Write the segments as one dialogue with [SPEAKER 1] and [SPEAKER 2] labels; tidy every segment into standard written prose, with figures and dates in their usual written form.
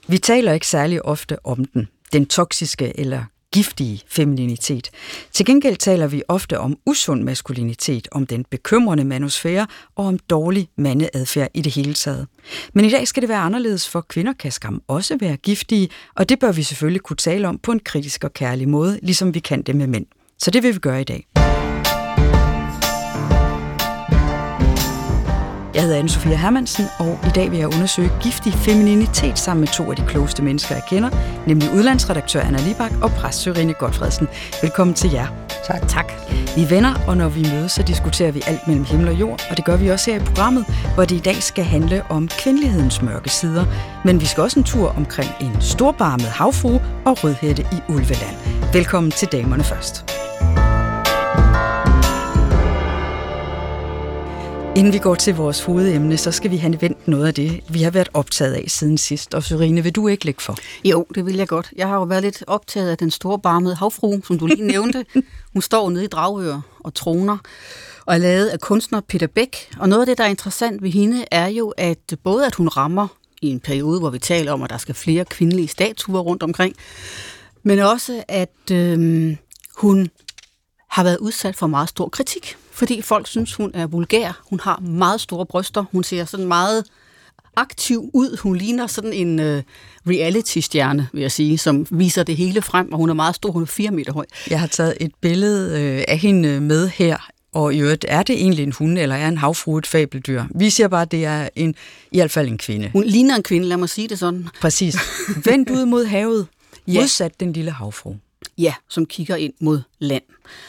[SPEAKER 1] Vi taler ikke særlig ofte om den toksiske eller giftige femininitet. Til gengæld taler vi ofte om usund maskulinitet, om den bekymrende manusfære og om dårlig mandeadfærd i det hele taget. Men i dag skal det være anderledes, for kvinder kan skam også være giftige, og det bør vi selvfølgelig kunne tale om på en kritisk og kærlig måde, ligesom vi kan det med mænd. Så det vil vi gøre i dag. Jeg hedder Anne-Sophia Hermansen, og i dag vil jeg undersøge giftig femininitet sammen med to af de klogeste mennesker, jeg kender, nemlig udlandsredaktør Anna Libak og præst Sørine Gotfredsen. Velkommen til jer.
[SPEAKER 2] Tak.
[SPEAKER 1] Vi er venner, og når vi mødes, så diskuterer vi alt mellem himmel og jord, og det gør vi også her i programmet, hvor det i dag skal handle om kvindelighedens mørke sider. Men vi skal også en tur omkring en storbarmet havfrue og rødhætte i Ulveland. Velkommen til Damerne først. Inden vi går til vores hovedemne, så skal vi have vendt noget af det, vi har været optaget af siden sidst. Og Sørine, vil du ikke lægge for?
[SPEAKER 2] Jo, det vil jeg godt. Jeg har jo været lidt optaget af den store barmede havfrue, som du lige nævnte. Hun står nede i Dragør og troner og er lavet af kunstner Peter Beck. Og noget af det, der er interessant ved hende, er jo, at både at hun rammer i en periode, hvor vi taler om, at der skal flere kvindelige statuer rundt omkring, men også, at hun har været udsat for meget stor kritik, fordi folk synes, hun er vulgær. Hun har meget store bryster. Hun ser sådan meget aktiv ud. Hun ligner sådan en reality-stjerne, vil jeg sige, som viser det hele frem, og hun er meget stor. Hun er 4 meter høj.
[SPEAKER 1] Jeg har taget et billede af hende med her, og i øvrigt, er det egentlig en hund, eller er en havfrue et fabeldyr? Vi siger bare, at det er i hvert fald en kvinde.
[SPEAKER 2] Hun ligner en kvinde, lad mig sige det sådan.
[SPEAKER 1] Præcis. Vendt ud mod havet, modsat den lille havfrue.
[SPEAKER 2] Ja, som kigger ind mod land.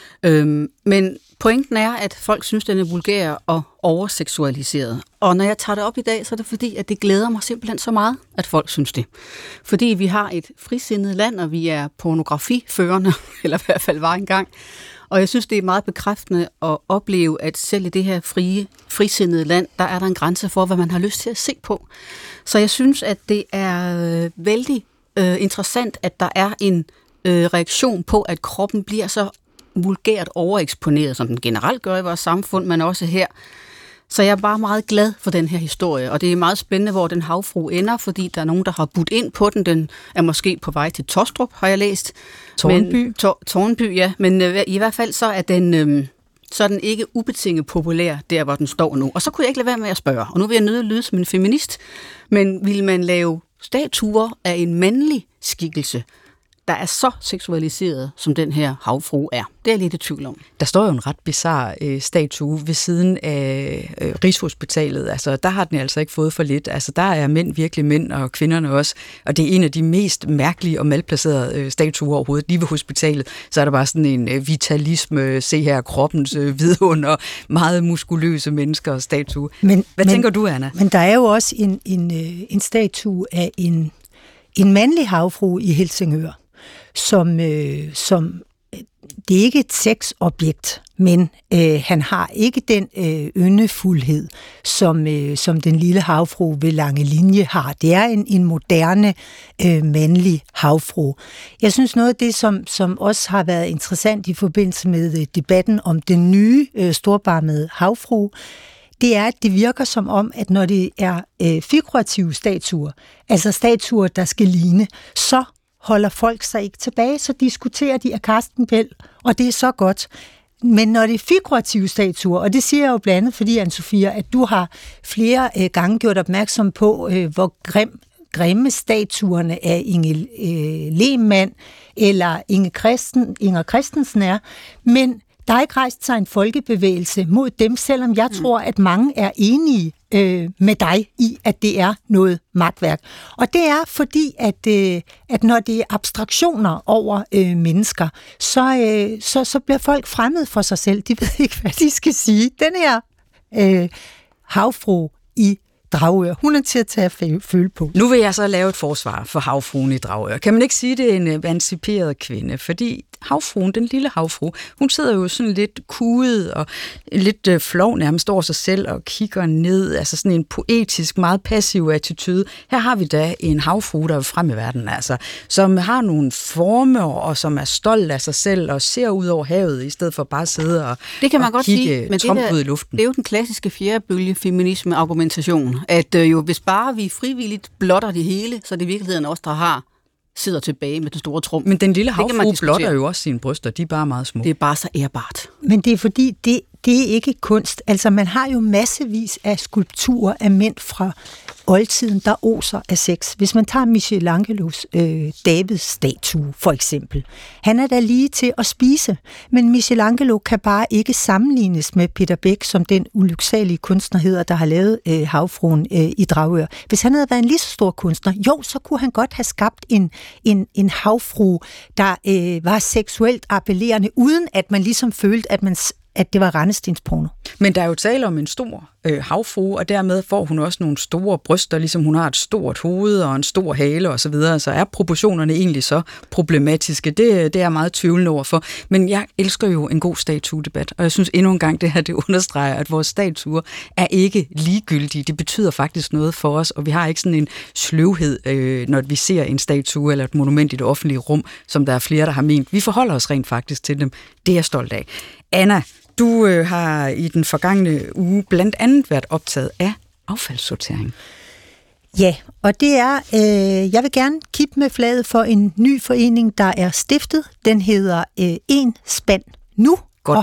[SPEAKER 2] Men pointen er, at folk synes, den er vulgær og overseksualiseret. Og når jeg tager det op i dag, så er det fordi, at det glæder mig simpelthen så meget, at folk synes det. Fordi vi har et frisindet land, og vi er pornografiførende, eller i hvert fald var engang. Og jeg synes, det er meget bekræftende at opleve, at selv i det her frisindede land, der er der en grænse for, hvad man har lyst til at se på. Så jeg synes, at det er vældig interessant, at der er en reaktion på, at kroppen bliver så vulgært overeksponeret, som den generelt gør i vores samfund, men også her. Så jeg er bare meget glad for den her historie, og det er meget spændende, hvor den havfrue ender, fordi der er nogen, der har budt ind på den. Den er måske på vej til Tostrup, har jeg læst.
[SPEAKER 1] Tårnby.
[SPEAKER 2] Tårnby, ja. Men i hvert fald så er den ikke ubetinget populær, der hvor den står nu. Og så kunne jeg ikke lade være med at spørge, og nu vil jeg nødt lyde som en feminist, men vil man lave statuer af en mandlig skikkelse, der er så seksualiseret, som den her havfrue er? Det er jeg lidt i tvivl om.
[SPEAKER 1] Der står jo en ret bizarre statue ved siden af Rigshospitalet. Altså, der har den altså ikke fået for lidt. Altså, der er mænd virkelig mænd, og kvinderne også. Og det er en af de mest mærkelige og malplacerede statuer overhovedet. Lige ved hospitalet, så er der bare sådan en vitalisme, se her kroppens vidunder, meget muskuløse mennesker og statue. Hvad tænker du, Anna?
[SPEAKER 3] Men der er jo også en statue af en mandlig havfrue i Helsingør, som det er ikke et sexobjekt, men han har ikke den yndefuldhed, som den lille havfrue ved Langelinje har. Det er en moderne mandlig havfrue. Jeg synes noget af det, som også har været interessant i forbindelse med debatten om den nye storbarmede havfrue, det er, at det virker som om, at når det er figurative statuer, altså statuer, der skal ligne, så holder folk sig ikke tilbage, så diskuterer de af Carsten Bell, og det er så godt. Men når det er figurative statuer, og det siger jeg jo blandt andet, fordi Anne-Sophia, at du har flere gange gjort opmærksom på, hvor grimme statuerne af Inge Lehmann eller Inger Christensen er, men der er ikke rejst sig en folkebevægelse mod dem, selvom jeg tror, at mange er enige med dig i, at det er noget magtværk. Og det er fordi, at når det er abstraktioner over mennesker, så bliver folk fremmed for sig selv. De ved ikke, hvad de skal sige. Den her havfrue i Dragør, hun er til at tage at føle på.
[SPEAKER 1] Nu vil jeg så lave et forsvar for havfruen i Dragør. Kan man ikke sige, det er en emanciperet kvinde? Fordi havfruen, den lille havfrue, hun sidder jo sådan lidt kuget og lidt flov nærmest over sig selv og kigger ned, altså sådan en poetisk, meget passiv attitude. Her har vi da en havfrue, der er frem i verden, altså, som har nogle former og som er stolt af sig selv og ser ud over havet, i stedet for bare at sidde og,
[SPEAKER 2] det kan man godt
[SPEAKER 1] kigge
[SPEAKER 2] sige, men
[SPEAKER 1] tomt ud i luften.
[SPEAKER 2] Det er jo den klassiske fjerdebølge feminisme-argumentation. at jo hvis bare vi frivilligt blotter det hele, så er det i virkeligheden også, der sidder tilbage med den store trum.
[SPEAKER 1] Men den lille havfrue blotter jo også sine bryster, de er bare meget små.
[SPEAKER 2] Det er bare så ærbart.
[SPEAKER 3] Men det er fordi, det er ikke kunst. Altså, man har jo massevis af skulpturer af mænd fra oldtiden, der oser af sex. Hvis man tager Michelangelos Davids statue, for eksempel. Han er da lige til at spise, men Michelangelo kan bare ikke sammenlignes med Peter Beck, som den ulyksalige kunstner hedder, der har lavet havfruen i Dragør. Hvis han havde været en lige så stor kunstner, jo, så kunne han godt have skabt en havfrue, der var seksuelt appellerende, uden at man ligesom følte, at det var rendestensporno.
[SPEAKER 1] Men der er jo tale om en stor havfrue, og dermed får hun også nogle store bryster, ligesom hun har et stort hoved og en stor hale osv., så er proportionerne egentlig så problematiske. Det er jeg meget tvivlende overfor. Men jeg elsker jo en god statuedebat, og jeg synes endnu en gang, det her det understreger, at vores statuer er ikke ligegyldige. Det betyder faktisk noget for os, og vi har ikke sådan en sløvhed, når vi ser en statue eller et monument i det offentlige rum, som der er flere, der har ment. Vi forholder os rent faktisk til dem. Det er jeg stolt af. Anna, du har i den forgangne uge blandt andet været optaget af affaldssortering.
[SPEAKER 3] Ja, og det er, jeg vil gerne kippe med flaget for en ny forening, der er stiftet. Den hedder En Spand Nu, og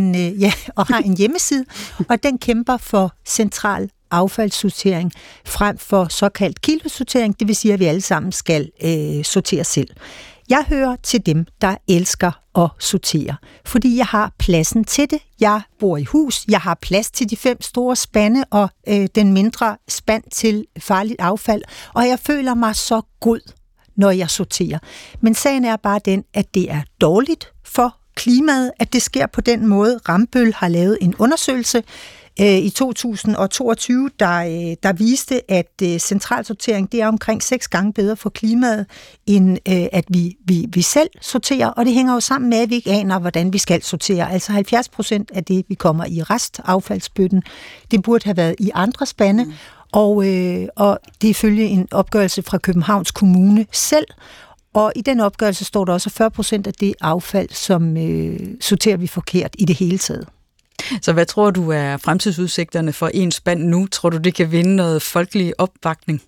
[SPEAKER 3] har en hjemmeside, og den kæmper for central affaldssortering frem for såkaldt kilosortering, det vil sige, at vi alle sammen skal sortere selv. Jeg hører til dem, der elsker at sortere, fordi jeg har pladsen til det. Jeg bor i hus, jeg har plads til de 5 store spande og den mindre spand til farligt affald, og jeg føler mig så god, når jeg sorterer. Men sagen er bare den, at det er dårligt for klimaet, at det sker på den måde. Rambøll har lavet en undersøgelse i 2022, der viste, at centralsortering det er omkring 6 gange bedre for klimaet, end at vi selv sorterer, og det hænger jo sammen med, at vi ikke aner, hvordan vi skal sortere. Altså 70% af det, vi kommer i restaffaldsbøtten, det burde have været i andre spande, og det er ifølge en opgørelse fra Københavns Kommune selv. Og i den opgørelse står der også 40% af det affald, som sorterer vi forkert i det hele taget.
[SPEAKER 1] Så hvad tror du er fremtidsudsigterne for En Spand Nu? Tror du, det kan vinde noget folkelig opbakning?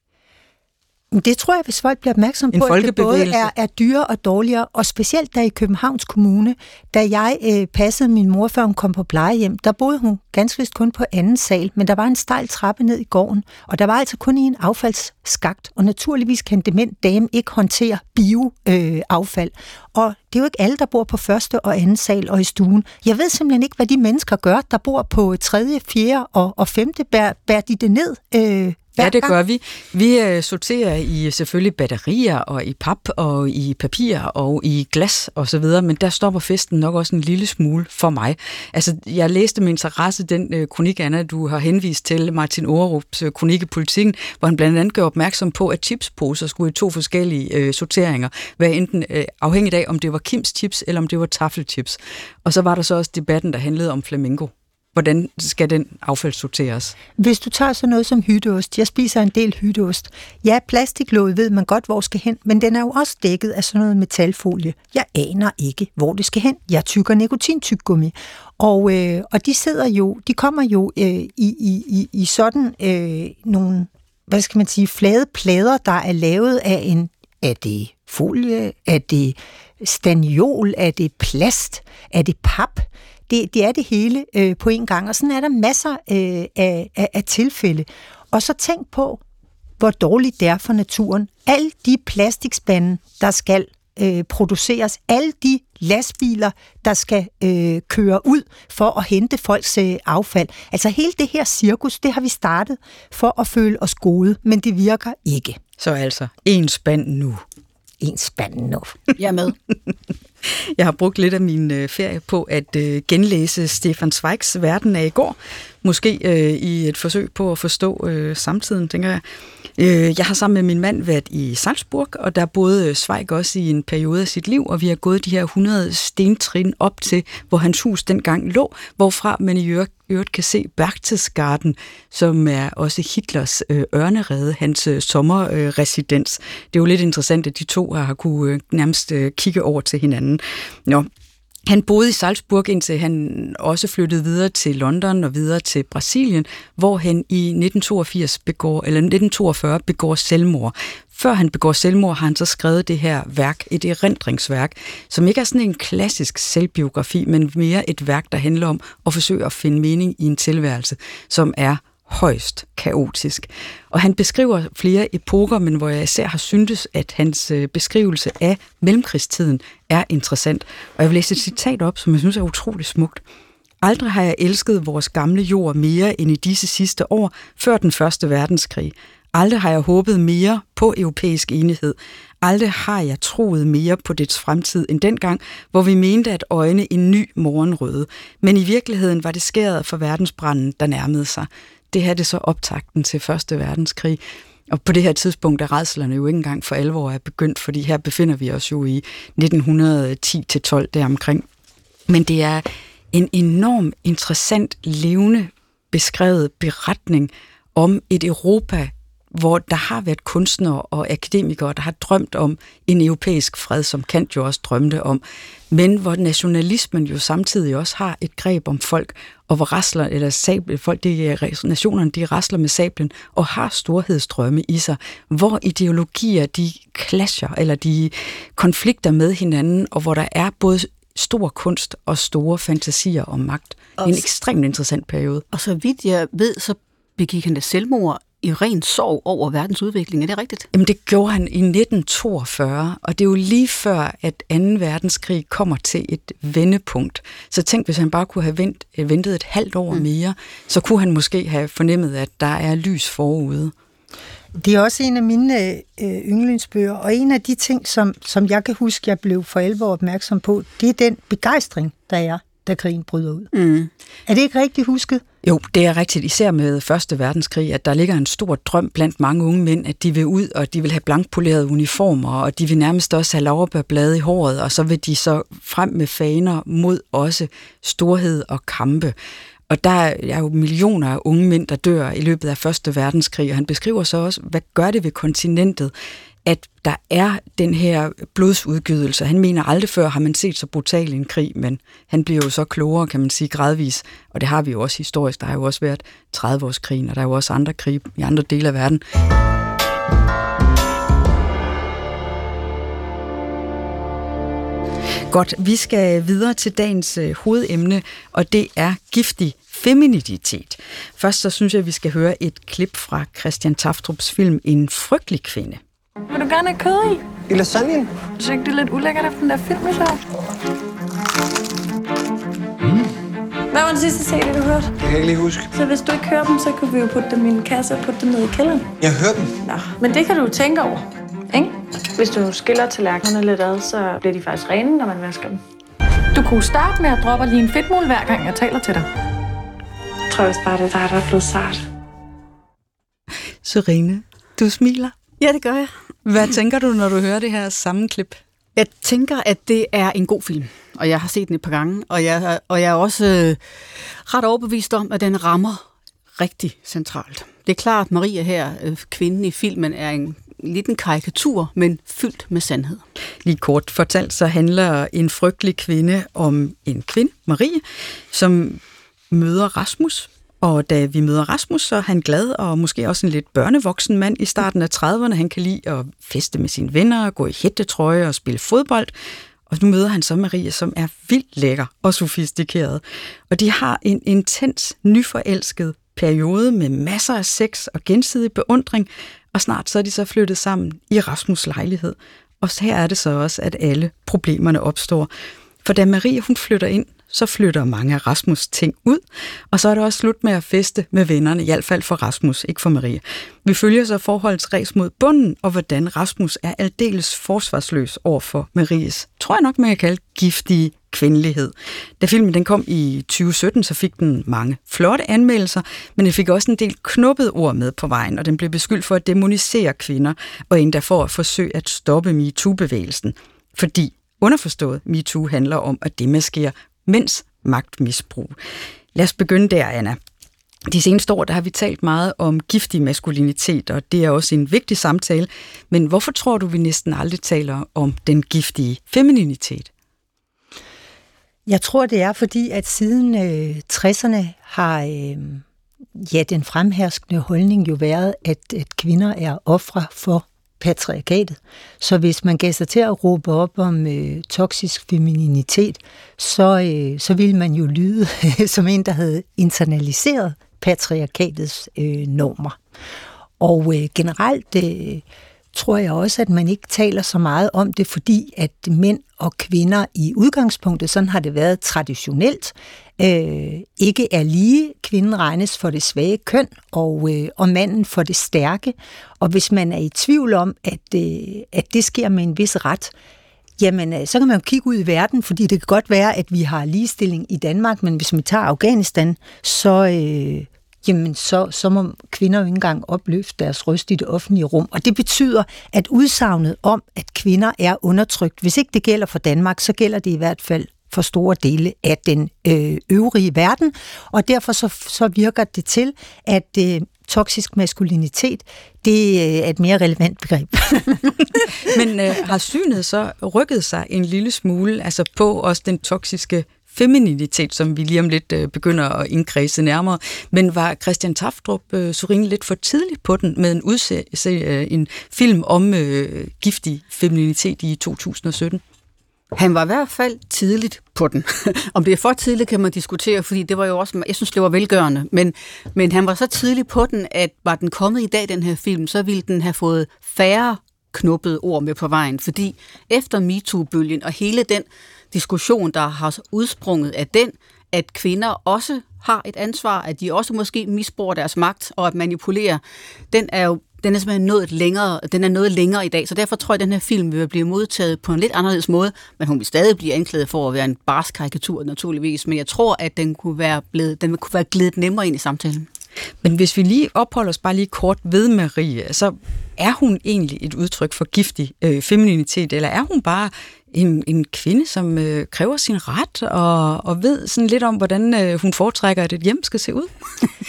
[SPEAKER 3] Det tror jeg, hvis folk bliver opmærksom på, at det både er dyrere og dårligere, og specielt der i Københavns Kommune, da jeg passede min mor, før hun kom på plejehjem, der boede hun ganske vist kun på anden sal, men der var en stejl trappe ned i gården, og der var altså kun en affaldsskakt, og naturligvis kan dement dame ikke håndtere bioaffald. Og det er jo ikke alle, der bor på første og anden sal og i stuen. Jeg ved simpelthen ikke, hvad de mennesker gør, der bor på 3., 4. og 5. Bærer de det ned?
[SPEAKER 1] Ja, det gør vi. Vi sorterer i selvfølgelig batterier og i pap og i papir og i glas og så videre, men der stopper festen nok også en lille smule for mig. Altså, jeg læste med interesse den kronik, Anna, du har henvist til, Martin Aarups kronik i Politikken, hvor han blandt andet gør opmærksom på, at chipsposer skulle i 2 forskellige sorteringer, være enten afhængigt af, om det var Kims chips eller om det var taffelchips. Og så var der så også debatten, der handlede om flamingo. Hvordan skal den affald sorteres?
[SPEAKER 3] Hvis du tager sådan noget som hytteost, jeg spiser en del hytteost. Ja, plastiklåget ved man godt, hvor skal hen, men den er jo også dækket af sådan noget metalfolie. Jeg aner ikke, hvor det skal hen. Jeg tykker nikotintyggegummi. Og de sidder jo, de kommer jo i sådan nogle, hvad skal man sige, flade plader, der er lavet af er det folie, er det staniol, er det plast, er det pap? Det er det hele på en gang, og sådan er der masser af tilfælde. Og så tænk på, hvor dårligt det er for naturen. Alle de plastikspande, der skal produceres, alle de lastbiler, der skal køre ud for at hente folks affald. Altså hele det her cirkus, det har vi startet for at føle os gode, men det virker ikke.
[SPEAKER 1] Så altså, En Spand Nu.
[SPEAKER 3] En Spand Nu.
[SPEAKER 2] Jeg er med.
[SPEAKER 1] Jeg har brugt lidt af min ferie på at genlæse Stefan Zweigs Verden af i går. Måske i et forsøg på at forstå samtiden, tænker jeg. Jeg har sammen med min mand været i Salzburg, og der boede Zweig også i en periode af sit liv, og vi har gået de her 100 stentrin op til, hvor hans hus dengang lå, hvorfra man i øvrigt kan se Berchtesgaden, som er også Hitlers ørnerede, hans sommerresidens. Det er jo lidt interessant, at de to har kunne nærmest kigge over til hinanden. Nå. Han boede i Salzburg, indtil han også flyttede videre til London og videre til Brasilien, hvor han i 1942 begår selvmord. Før han begår selvmord, har han så skrevet det her værk, et erindringsværk, som ikke er sådan en klassisk selvbiografi, men mere et værk, der handler om at forsøge at finde mening i en tilværelse, som er højst kaotisk. Og han beskriver flere epoker, men hvor jeg især har syntes, at hans beskrivelse af mellemkrigstiden er interessant. Og jeg vil læse et citat op, som jeg synes er utroligt smukt. Aldrig har jeg elsket vores gamle jord mere end i disse sidste år, før den første verdenskrig. Aldrig har jeg håbet mere på europæisk enighed. Aldrig har jeg troet mere på dets fremtid end dengang, hvor vi mente at øjne en ny morgenrøde. Men i virkeligheden var det skæret for verdensbranden, der nærmede sig. Det her er det så optakten til Første Verdenskrig. Og på det her tidspunkt er rædslerne jo ikke engang for alvor er begyndt, fordi her befinder vi os jo i 1910-12 deromkring. Men det er en enorm interessant, levende beskrevet beretning om et Europa, hvor der har været kunstnere og akademikere, der har drømt om en europæisk fred, som Kant jo også drømte om, men hvor nationalismen jo samtidig også har et greb om folk, og hvor nationerne de rasler med sablen og har storhedsdrømme i sig, hvor ideologier de clasher, eller de konflikter med hinanden, og hvor der er både stor kunst og store fantasier om magt. En ekstremt interessant periode.
[SPEAKER 2] Og så vidt jeg ved, så begik han da selvmord i ren sorg over verdens udvikling. Er det rigtigt?
[SPEAKER 1] Jamen det gjorde han i 1942, og det er jo lige før, at 2. verdenskrig kommer til et vendepunkt. Så tænk, hvis han bare kunne have ventet et halvt år mere, så kunne han måske have fornemmet, at der er lys forude.
[SPEAKER 3] Det er også en af mine yndlingsbøger, og en af de ting, som jeg kan huske, jeg blev for alvor opmærksom på, det er den begejstring, der er, da krigen bryder ud. Mm. Er det ikke rigtigt husket?
[SPEAKER 1] Jo, det er rigtigt, især med 1. verdenskrig, at der ligger en stor drøm blandt mange unge mænd, at de vil ud, og de vil have blankpolerede uniformer, og de vil nærmest også have laurbærblade i håret, og så vil de så frem med faner mod også storhed og kampe. Og der er jo millioner af unge mænd, der dør i løbet af 1. verdenskrig, og han beskriver så også, hvad gør det ved kontinentet, at der er den her blodsudgydelse. Han mener aldrig før har man set så brutal en krig, men han bliver jo så klogere, kan man sige, gradvis. Og det har vi jo også historisk. Der har jo også været 30-årskrigen, og der er jo også andre krige i andre dele af verden. Godt, vi skal videre til dagens hovedemne, og det er giftig femininitet. Først så synes jeg, at vi skal høre et klip fra Christian Taftrups film En frygtelig kvinde.
[SPEAKER 4] Vil du gerne have kød i?
[SPEAKER 5] I lasagnen?
[SPEAKER 4] Synes ikke, det er lidt ulækkert efter den der film, så? Hvad var den sidste serie, du hørte?
[SPEAKER 5] Jeg kan ikke lige huske.
[SPEAKER 4] Så hvis du ikke hører dem, så kan vi jo putte dem i en kasse og putte dem ned i kælderen.
[SPEAKER 5] Jeg hørte dem.
[SPEAKER 4] Nå, men det kan du tænke over, ikke? Hvis du skiller tallerkenerne lidt ad, så bliver de faktisk rene, når man vasker dem. Du kunne starte med at droppe lige en fedtmul hver gang, jeg taler til dig. Jeg tror også bare, det er dig, der er blevet sart.
[SPEAKER 1] Serine, du smiler.
[SPEAKER 2] Ja, det gør jeg.
[SPEAKER 1] Hvad tænker du, når du hører det her sammenklip?
[SPEAKER 2] Jeg tænker, at det er en god film, og jeg har set den et par gange, og jeg er også ret overbevist om, at den rammer rigtig centralt. Det er klart, at Maria her, kvinden i filmen, er en liten karikatur, men fyldt med sandhed.
[SPEAKER 1] Lige kort fortalt, så handler En frygtelig kvinde om en kvinde, Marie, som møder Rasmus. Og da vi møder Rasmus, så er han glad og måske også en lidt børnevoksen mand i starten af 30'erne. Han kan lide at feste med sine venner, gå i hættetrøje og spille fodbold. Og nu møder han så Marie, som er vildt lækker og sofistikeret. Og de har en intens, nyforelsket periode med masser af sex og gensidig beundring. Og snart så er de så flyttet sammen i Rasmus' lejlighed. Og så her er det så også, at alle problemerne opstår. For da Marie hun flytter ind, så flytter mange af Rasmus' ting ud, og så er det også slut med at feste med vennerne, i hvert fald for Rasmus, ikke for Marie. Vi følger så forholdets ræs mod bunden, og hvordan Rasmus er aldeles forsvarsløs over for Maries, tror jeg nok, man kan kalde giftige kvindelighed. Da filmen den kom i 2017, så fik den mange flotte anmeldelser, men den fik også en del knubbede ord med på vejen, og den blev beskyldt for at dæmonisere kvinder, og endda for at forsøge at stoppe MeToo-bevægelsen. Fordi underforstået, MeToo handler om at demaskere mænds magtmisbrug. Lad os begynde der, Anna. De seneste år, der har vi talt meget om giftig maskulinitet, og det er også en vigtig samtale. Men hvorfor tror du, vi næsten aldrig taler om den giftige femininitet?
[SPEAKER 3] Jeg tror, det er fordi, at siden 60'erne har den fremherskende holdning jo været, at kvinder er ofre for patriarkatet. Så hvis man gav sig til at råbe op om toksisk femininitet, så ville man jo lyde som en, der havde internaliseret patriarkatets normer. Og generelt tror jeg også, at man ikke taler så meget om det, fordi at mænd og kvinder i udgangspunktet, sådan har det været traditionelt, ikke er lige. Kvinden regnes for det svage køn, og manden for det stærke. Og hvis man er i tvivl om, at det sker med en vis ret, jamen, så kan man jo kigge ud i verden, fordi det kan godt være, at vi har ligestilling i Danmark, men hvis vi tager Afghanistan, så må kvinder jo ikke engang opløfte deres røst i det offentlige rum. Og det betyder, at udsagnet om, at kvinder er undertrykt, hvis ikke det gælder for Danmark, så gælder det i hvert fald for store dele af den øvrige verden. Og derfor så virker det til, at toksisk maskulinitet, det er et mere relevant begreb.
[SPEAKER 1] Men har synet så rykket sig en lille smule, altså på også den toksiske femininitet, som vi lige om lidt begynder at indkredse nærmere. Men var Christian Tafdrup Sørine lidt for tidligt på den med en film om giftig femininitet i 2017?
[SPEAKER 2] Han var i hvert fald tidligt på den. Om det er for tidligt, kan man diskutere, fordi det var jo også, jeg synes, det var velgørende. Men han var så tidligt på den, at var den kommet i dag, den her film, så ville den have fået færre knuppede ord med på vejen. Fordi efter MeToo-bølgen og hele den diskussion, der har udsprunget af den, at kvinder også har et ansvar, at de også måske misbruger deres magt og at manipulere, den er simpelthen noget længere i dag, så derfor tror jeg, at den her film vil blive modtaget på en lidt anderledes måde, men hun vil stadig blive anklaget for at være en barsk karikatur, naturligvis, men jeg tror, at den kunne være glædet nemmere ind i samtalen.
[SPEAKER 1] Men hvis vi lige opholder os bare lige kort ved Marie, så er hun egentlig et udtryk for giftig femininitet, eller er hun bare en kvinde, som kræver sin ret og ved sådan lidt om, hvordan hun foretrækker, at et hjem skal se ud?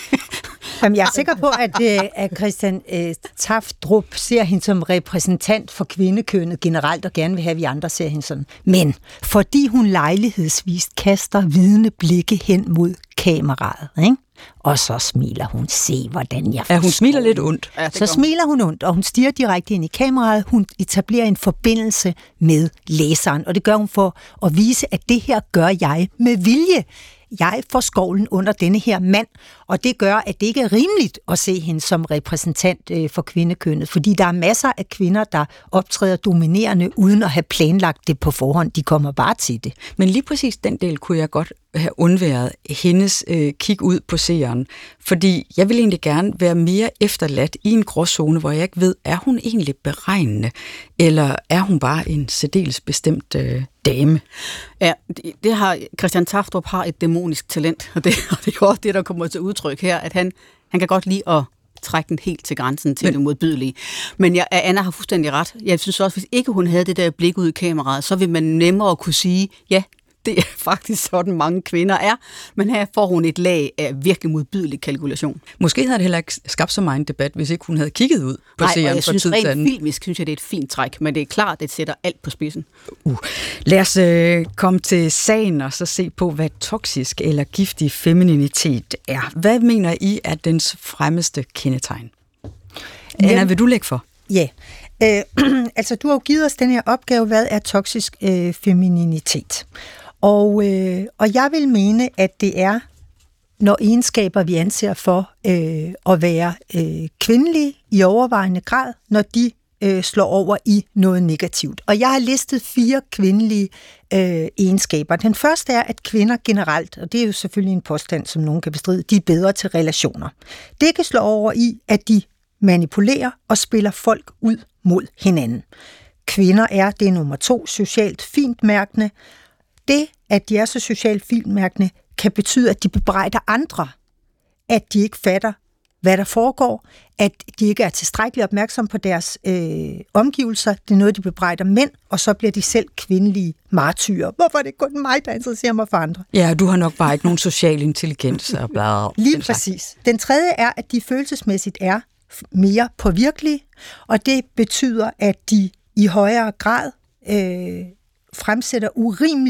[SPEAKER 3] Jamen, jeg er sikker på, at Christian Tafdrup ser hende som repræsentant for kvindekønnet generelt, og gerne vil have, at vi andre ser hende sådan. Men fordi hun lejlighedsvist kaster vidne blikke hen mod kameraet, ikke? Og så smiler hun. Se, hvordan jeg forstår.
[SPEAKER 1] Ja, hun smiler lidt ondt.
[SPEAKER 3] Ja, så smiler hun ondt, og hun stirrer direkte ind i kameraet. Hun etablerer en forbindelse med læseren, og det gør hun for at vise, at det her gør jeg med vilje. Jeg får skovlen under denne her mand, og det gør, at det ikke er rimeligt at se hende som repræsentant for kvindekønnet, fordi der er masser af kvinder, der optræder dominerende, uden at have planlagt det på forhånd. De kommer bare til det.
[SPEAKER 1] Men lige præcis den del kunne jeg godt have undværet hendes kig ud på seeren, fordi jeg vil egentlig gerne være mere efterladt i en gråzone, hvor jeg ikke ved, er hun egentlig beregnende, eller er hun bare en særdeles bestemt dame?
[SPEAKER 2] Ja, det har Christian Tafdrup har et dæmonisk talent, og det er jo også det, der kommer til udtryk her, at han kan godt lide at trække den helt til grænsen til det modbydelige. Men Anna har fuldstændig ret. Jeg synes også, hvis ikke hun havde det der blik ud i kameraet, så vil man nemmere kunne sige, ja, det er faktisk sådan, mange kvinder er, men her får hun et lag af virkelig modbydelig kalkulation.
[SPEAKER 1] Måske havde det heller ikke skabt så meget en debat, hvis ikke hun havde kigget ud på seeren for tid til anden.
[SPEAKER 2] Nej, og jeg synes rent filmisk, synes jeg, det er et fint træk, men det er klart, at det sætter alt på spidsen.
[SPEAKER 1] Lad os komme til sagen og så se på, hvad toksisk eller giftig femininitet er. Hvad mener I er dens fremmeste kendetegn? Anna, vil du lægge for?
[SPEAKER 3] Ja, altså du har jo givet os den her opgave, hvad er toksisk femininitet? Og jeg vil mene, at det er, når egenskaber, vi anser for at være kvindelige i overvejende grad, når de slår over i noget negativt. Og jeg har listet 4 kvindelige egenskaber. Den første er, at kvinder generelt, og det er jo selvfølgelig en påstand, som nogen kan bestride, de er bedre til relationer. Det kan slå over i, at de manipulerer og spiller folk ud mod hinanden. Kvinder er, det er nummer 2, socialt fintmærkende. Det, at de er så socialt fintmærkende, kan betyde, at de bebrejder andre, at de ikke fatter, hvad der foregår, at de ikke er tilstrækkeligt opmærksomme på deres omgivelser. Det er noget, de bebrejder mænd, og så bliver de selv kvindelige martyrer. Hvorfor er det kun mig, der interesserer mig for andre?
[SPEAKER 1] Ja, du har nok bare ikke nogen social intelligens.
[SPEAKER 3] Lige præcis. Den tredje er, at de følelsesmæssigt er mere påvirkelige, og det betyder, at de i højere grad fremsætter urimelige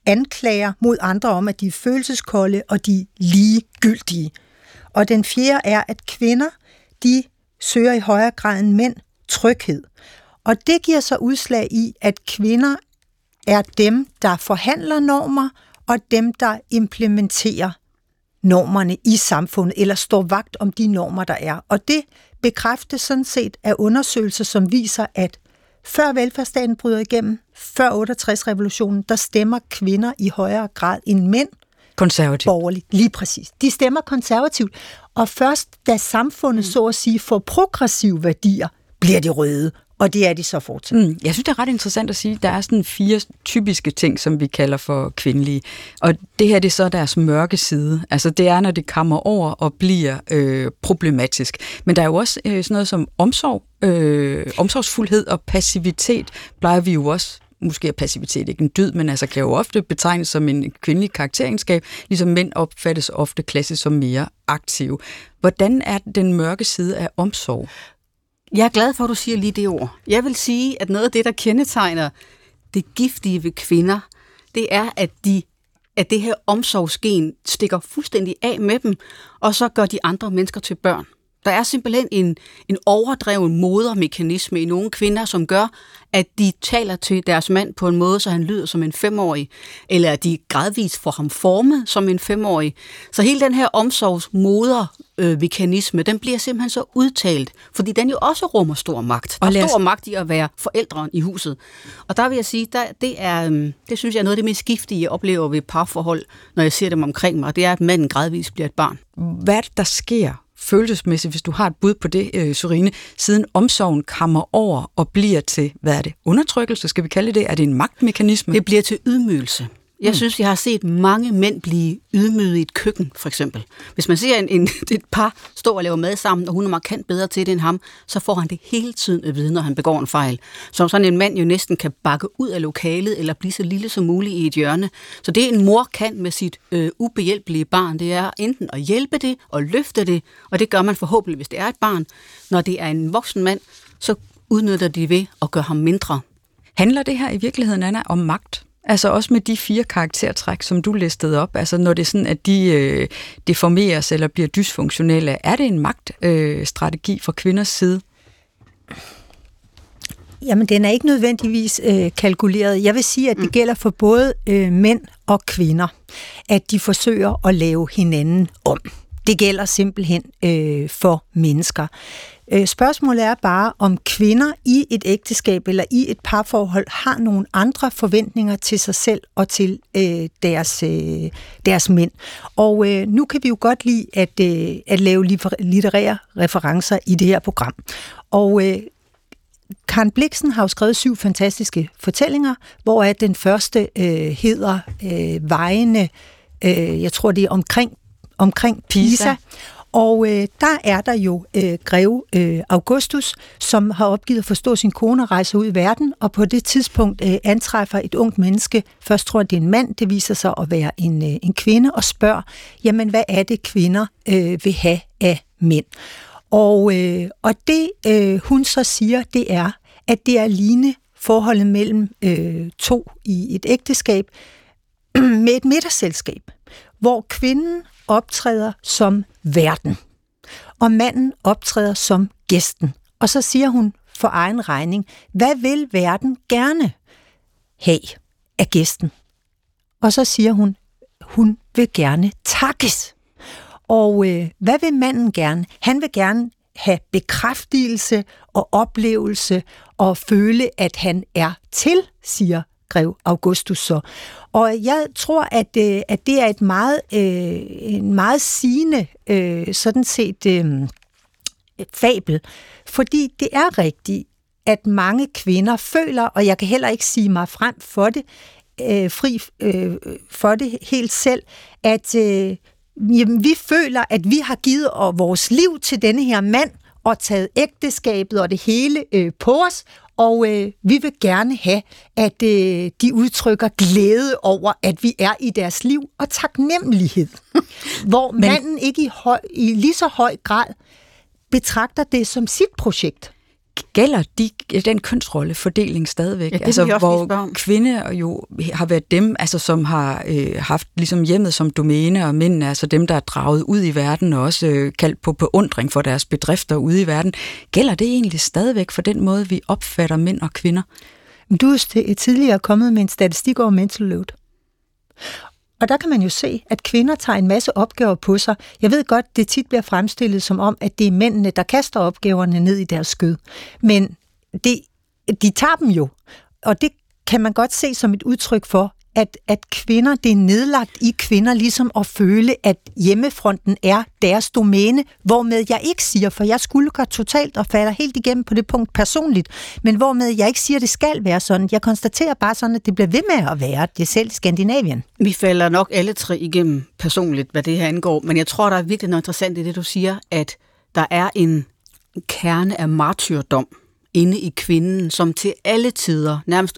[SPEAKER 3] anklager mod andre om, at de er følelseskolde og de er ligegyldige. Og den fjerde er, at kvinder, de søger i højere grad end mænd tryghed. Og det giver sig udslag i, at kvinder er dem, der forhandler normer, og dem, der implementerer normerne i samfundet, eller står vagt om de normer, der er. Og det bekræftes sådan set af undersøgelser, som viser, at før velfærdsstaten bryder igennem, før 68-revolutionen, der stemmer kvinder i højere grad end mænd.
[SPEAKER 1] Konservativt.
[SPEAKER 3] Borgerligt, lige præcis. De stemmer konservativt, og først da samfundet, så at sige, får progressive værdier, bliver de røde. Og det er de så fortsat.
[SPEAKER 1] Jeg synes, det er ret interessant at sige, at der er sådan 4 typiske ting, som vi kalder for kvindelige. Og det her, det er så deres mørke side. Altså det er, når det kommer over og bliver problematisk. Men der er jo også sådan noget som omsorg, omsorgsfuldhed og passivitet, plejer vi jo også. Måske er passivitet ikke en dyd, men altså kan jo ofte betegnes som en kvindelig karakteregenskab, ligesom mænd opfattes ofte klassisk som mere aktive. Hvordan er den mørke side af omsorg?
[SPEAKER 2] Jeg er glad for, at du siger lige det ord. Jeg vil sige, at noget af det, der kendetegner det giftige ved kvinder, det er, at det her omsorgsgen stikker fuldstændig af med dem, og så gør de andre mennesker til børn. Der er simpelthen en overdreven modermekanisme i nogle kvinder, som gør, at de taler til deres mand på en måde, så han lyder som en 5-årig, eller at de gradvist får ham formet som en 5-årig. Så hele den her omsorgsmodermekanisme, den bliver simpelthen så udtalt, fordi den jo også rummer stor magt. Der er stor magt i at være forældren i huset. Og der vil jeg sige, det synes jeg er noget af det mest giftige, jeg oplever ved parforhold, når jeg ser dem omkring mig, det er, at manden gradvist bliver et barn.
[SPEAKER 1] Hvad er det, der sker følelsesmæssigt, hvis du har et bud på det, Sørine, siden omsorgen kommer over og bliver til, hvad er det, undertrykkelse, skal vi kalde det? Er det en magtmekanisme?
[SPEAKER 2] Det bliver til ydmygelse. Jeg synes, jeg har set mange mænd blive ydmyget i et køkken, for eksempel. Hvis man ser et par stå og lave mad sammen, og hun er markant bedre til det end ham, så får han det hele tiden at vide, når han begår en fejl. Som sådan en mand jo næsten kan bakke ud af lokalet, eller blive så lille som muligt i et hjørne. Så det en mor kan med sit ubehjælpelige barn, det er enten at hjælpe det og løfte det, og det gør man forhåbentlig, hvis det er et barn. Når det er en voksen mand, så udnytter de ved at gøre ham mindre.
[SPEAKER 1] Handler det her i virkeligheden, Anna, om magt? Altså også med de 4 karaktertræk, som du listede op, altså når det er sådan, at de deformeres eller bliver dysfunktionelle, er det en magtstrategi fra kvinders side?
[SPEAKER 3] Jamen, den er ikke nødvendigvis kalkuleret. Jeg vil sige, at det gælder for både mænd og kvinder, at de forsøger at lave hinanden om. Det gælder simpelthen for mennesker. Spørgsmålet er bare, om kvinder i et ægteskab eller i et parforhold har nogle andre forventninger til sig selv og til deres mænd. Og nu kan vi jo godt lide at lave litterære referencer i det her program. Og Karen Blixen har jo skrevet 7 fantastiske fortællinger, hvoraf den første hedder Vejene, jeg tror det er omkring Pisa. Og der er der jo greve Augustus, som har opgivet at forstå sin kone og rejser ud i verden, og på det tidspunkt antræffer et ungt menneske, først tror det er en mand, det viser sig at være en kvinde, og spørger, jamen hvad er det kvinder vil have af mænd? Og det hun så siger, det er, at det er lignende forholdet mellem 2 i et ægteskab med et middagsselskab, hvor kvinden optræder som verden, og manden optræder som gæsten. Og så siger hun for egen regning, hvad vil verden gerne have af gæsten? Og så siger hun vil gerne takkes. Og hvad vil manden gerne? Han vil gerne have bekræftelse og oplevelse og føle, at han er til, siger grev Augustus så. Og jeg tror, at det er en meget sigende sådan set fabel, fordi det er rigtigt, at mange kvinder føler, og jeg kan heller ikke sige mig frem for det, for det helt selv, at vi føler, at vi har givet vores liv til denne her mand, og taget ægteskabet og det hele på os, og vi vil gerne have, at de udtrykker glæde over, at vi er i deres liv, og taknemmelighed. Hvor manden ikke i lige så høj grad betragter det som sit projekt.
[SPEAKER 1] gælder den kønsrollefordeling stadigvæk?
[SPEAKER 2] Ja, altså,
[SPEAKER 1] hvor kvinder jo har været dem, altså, som har haft ligesom hjemmet som domæne, og mænd er altså dem, der er draget ud i verden, og også kaldt på beundring for deres bedrifter ude i verden. Gælder det egentlig stadigvæk for den måde, vi opfatter mænd og kvinder?
[SPEAKER 3] Du er tidligere kommet med en statistik over mental load. Og der kan man jo se, at kvinder tager en masse opgaver på sig. Jeg ved godt, det tit bliver fremstillet som om, at det er mændene, der kaster opgaverne ned i deres skød. Men de tager dem jo. Og det kan man godt se som et udtryk for, at kvinder, det er nedlagt i kvinder ligesom at føle, at hjemmefronten er deres domæne, hvormed jeg ikke siger, for jeg skulle gøre totalt og falder helt igennem på det punkt personligt, men hvormed jeg ikke siger, at det skal være sådan. Jeg konstaterer bare sådan, at det bliver ved med at være det selv i Skandinavien.
[SPEAKER 2] Vi falder nok alle tre igennem personligt, hvad det her angår, men jeg tror, der er virkelig noget interessant i det, du siger, at der er en kerne af martyrdom inde i kvinden, som til alle tider, nærmest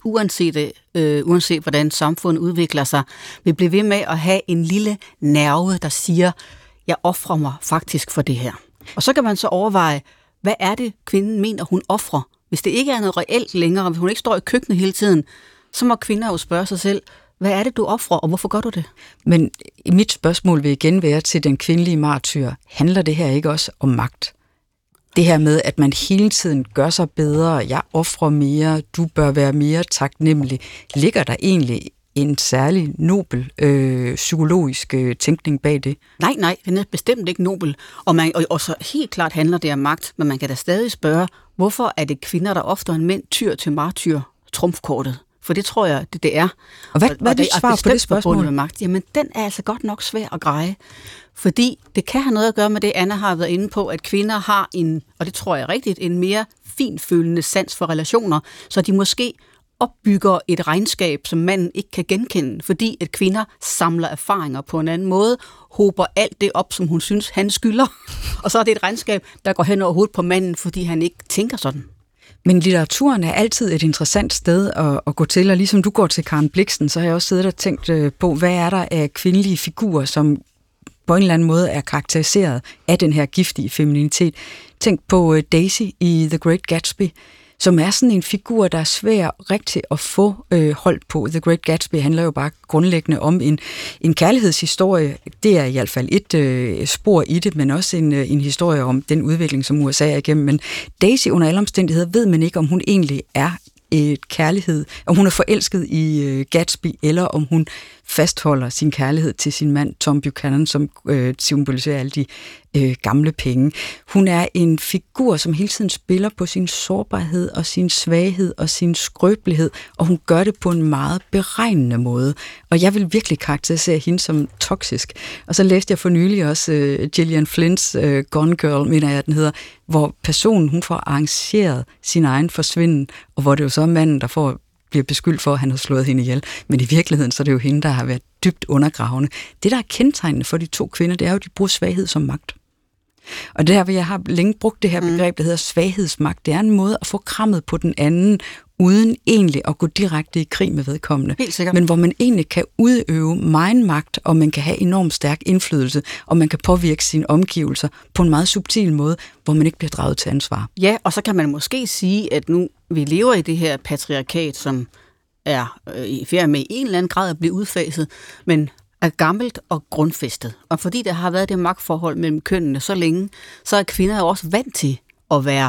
[SPEAKER 2] uanset hvordan samfundet udvikler sig, vil blive ved med at have en lille nerve, der siger, jeg ofrer mig faktisk for det her. Og så kan man så overveje, hvad er det, kvinden mener, hun ofrer? Hvis det ikke er noget reelt længere, hvis hun ikke står i køkkenet hele tiden, så må kvinder jo spørge sig selv, hvad er det, du ofrer, og hvorfor gør du det?
[SPEAKER 1] Men mit spørgsmål vil igen være til den kvindelige martyr. Handler det her ikke også om magt? Det her med, at man hele tiden gør sig bedre, jeg ofrer mere, du bør være mere taknemmelig. Ligger der egentlig en særlig nobel psykologisk tænkning bag det?
[SPEAKER 2] Nej, den er bestemt ikke nobel. Og så helt klart handler det om magt, men man kan da stadig spørge, hvorfor er det kvinder, der oftere end mænd tyr til martyr trumfkortet? For det tror jeg, det er.
[SPEAKER 1] Og hvad er dit svar på det spørgsmål?
[SPEAKER 2] Med magt? Jamen, den er altså godt nok svær at greje. Fordi det kan have noget at gøre med det, Anna har været inde på, at kvinder har og det tror jeg rigtigt, en mere finfølende sans for relationer, så de måske opbygger et regnskab, som manden ikke kan genkende, fordi at kvinder samler erfaringer på en anden måde, hober alt det op, som hun synes, han skylder, og så er det et regnskab, der går hen over hovedet på manden, fordi han ikke tænker sådan.
[SPEAKER 1] Men litteraturen er altid et interessant sted at gå til, og ligesom du går til Karen Blixen, så har jeg også siddet og tænkt på, hvad er der af kvindelige figurer, som på en eller anden måde er karakteriseret af den her giftige femininitet. Tænk på Daisy i The Great Gatsby, som er sådan en figur, der er svær rigtig at få holdt på. The Great Gatsby handler jo bare grundlæggende om en kærlighedshistorie. Det er i hvert fald et spor i det, men også en historie om den udvikling, som USA er igennem. Men Daisy under alle omstændigheder ved man ikke, om hun egentlig er et kærlighed, om hun er forelsket i Gatsby, eller om hun fastholder sin kærlighed til sin mand Tom Buchanan, som symboliserer alle de gamle penge. Hun er en figur, som hele tiden spiller på sin sårbarhed og sin svaghed og sin skrøbelighed, og hun gør det på en meget beregnende måde. Og jeg vil virkelig karakterisere hende som toksisk. Og så læste jeg for nylig også Gillian Flynn's Gone Girl, mener jeg, den hedder, hvor personen, hun får arrangeret sin egen forsvinden, og hvor det jo så er manden, der bliver beskyldt for, at han har slået hende ihjel. Men i virkeligheden, så er det jo hende, der har været dybt undergravende. Det, der er kendetegnende for de to kvinder, det er jo, at de bruger svaghed som magt. Og der, jeg har længe brugt det her begreb, der hedder svaghedsmagt. Det er en måde at få krammet på den anden, uden egentlig at gå direkte i krig med vedkommende.
[SPEAKER 2] Helt sikkert.
[SPEAKER 1] Men hvor man egentlig kan udøve megen magt, og man kan have enormt stærk indflydelse, og man kan påvirke sine omgivelser på en meget subtil måde, hvor man ikke bliver draget til ansvar.
[SPEAKER 2] Ja, og så kan man måske sige, at nu vi lever i det her patriarkat, som er i færd med i en eller anden grad at blive udfaset, men er gammelt og grundfæstet. Og fordi der har været det magtforhold mellem kønnene så længe, så er kvinder jo også vant til at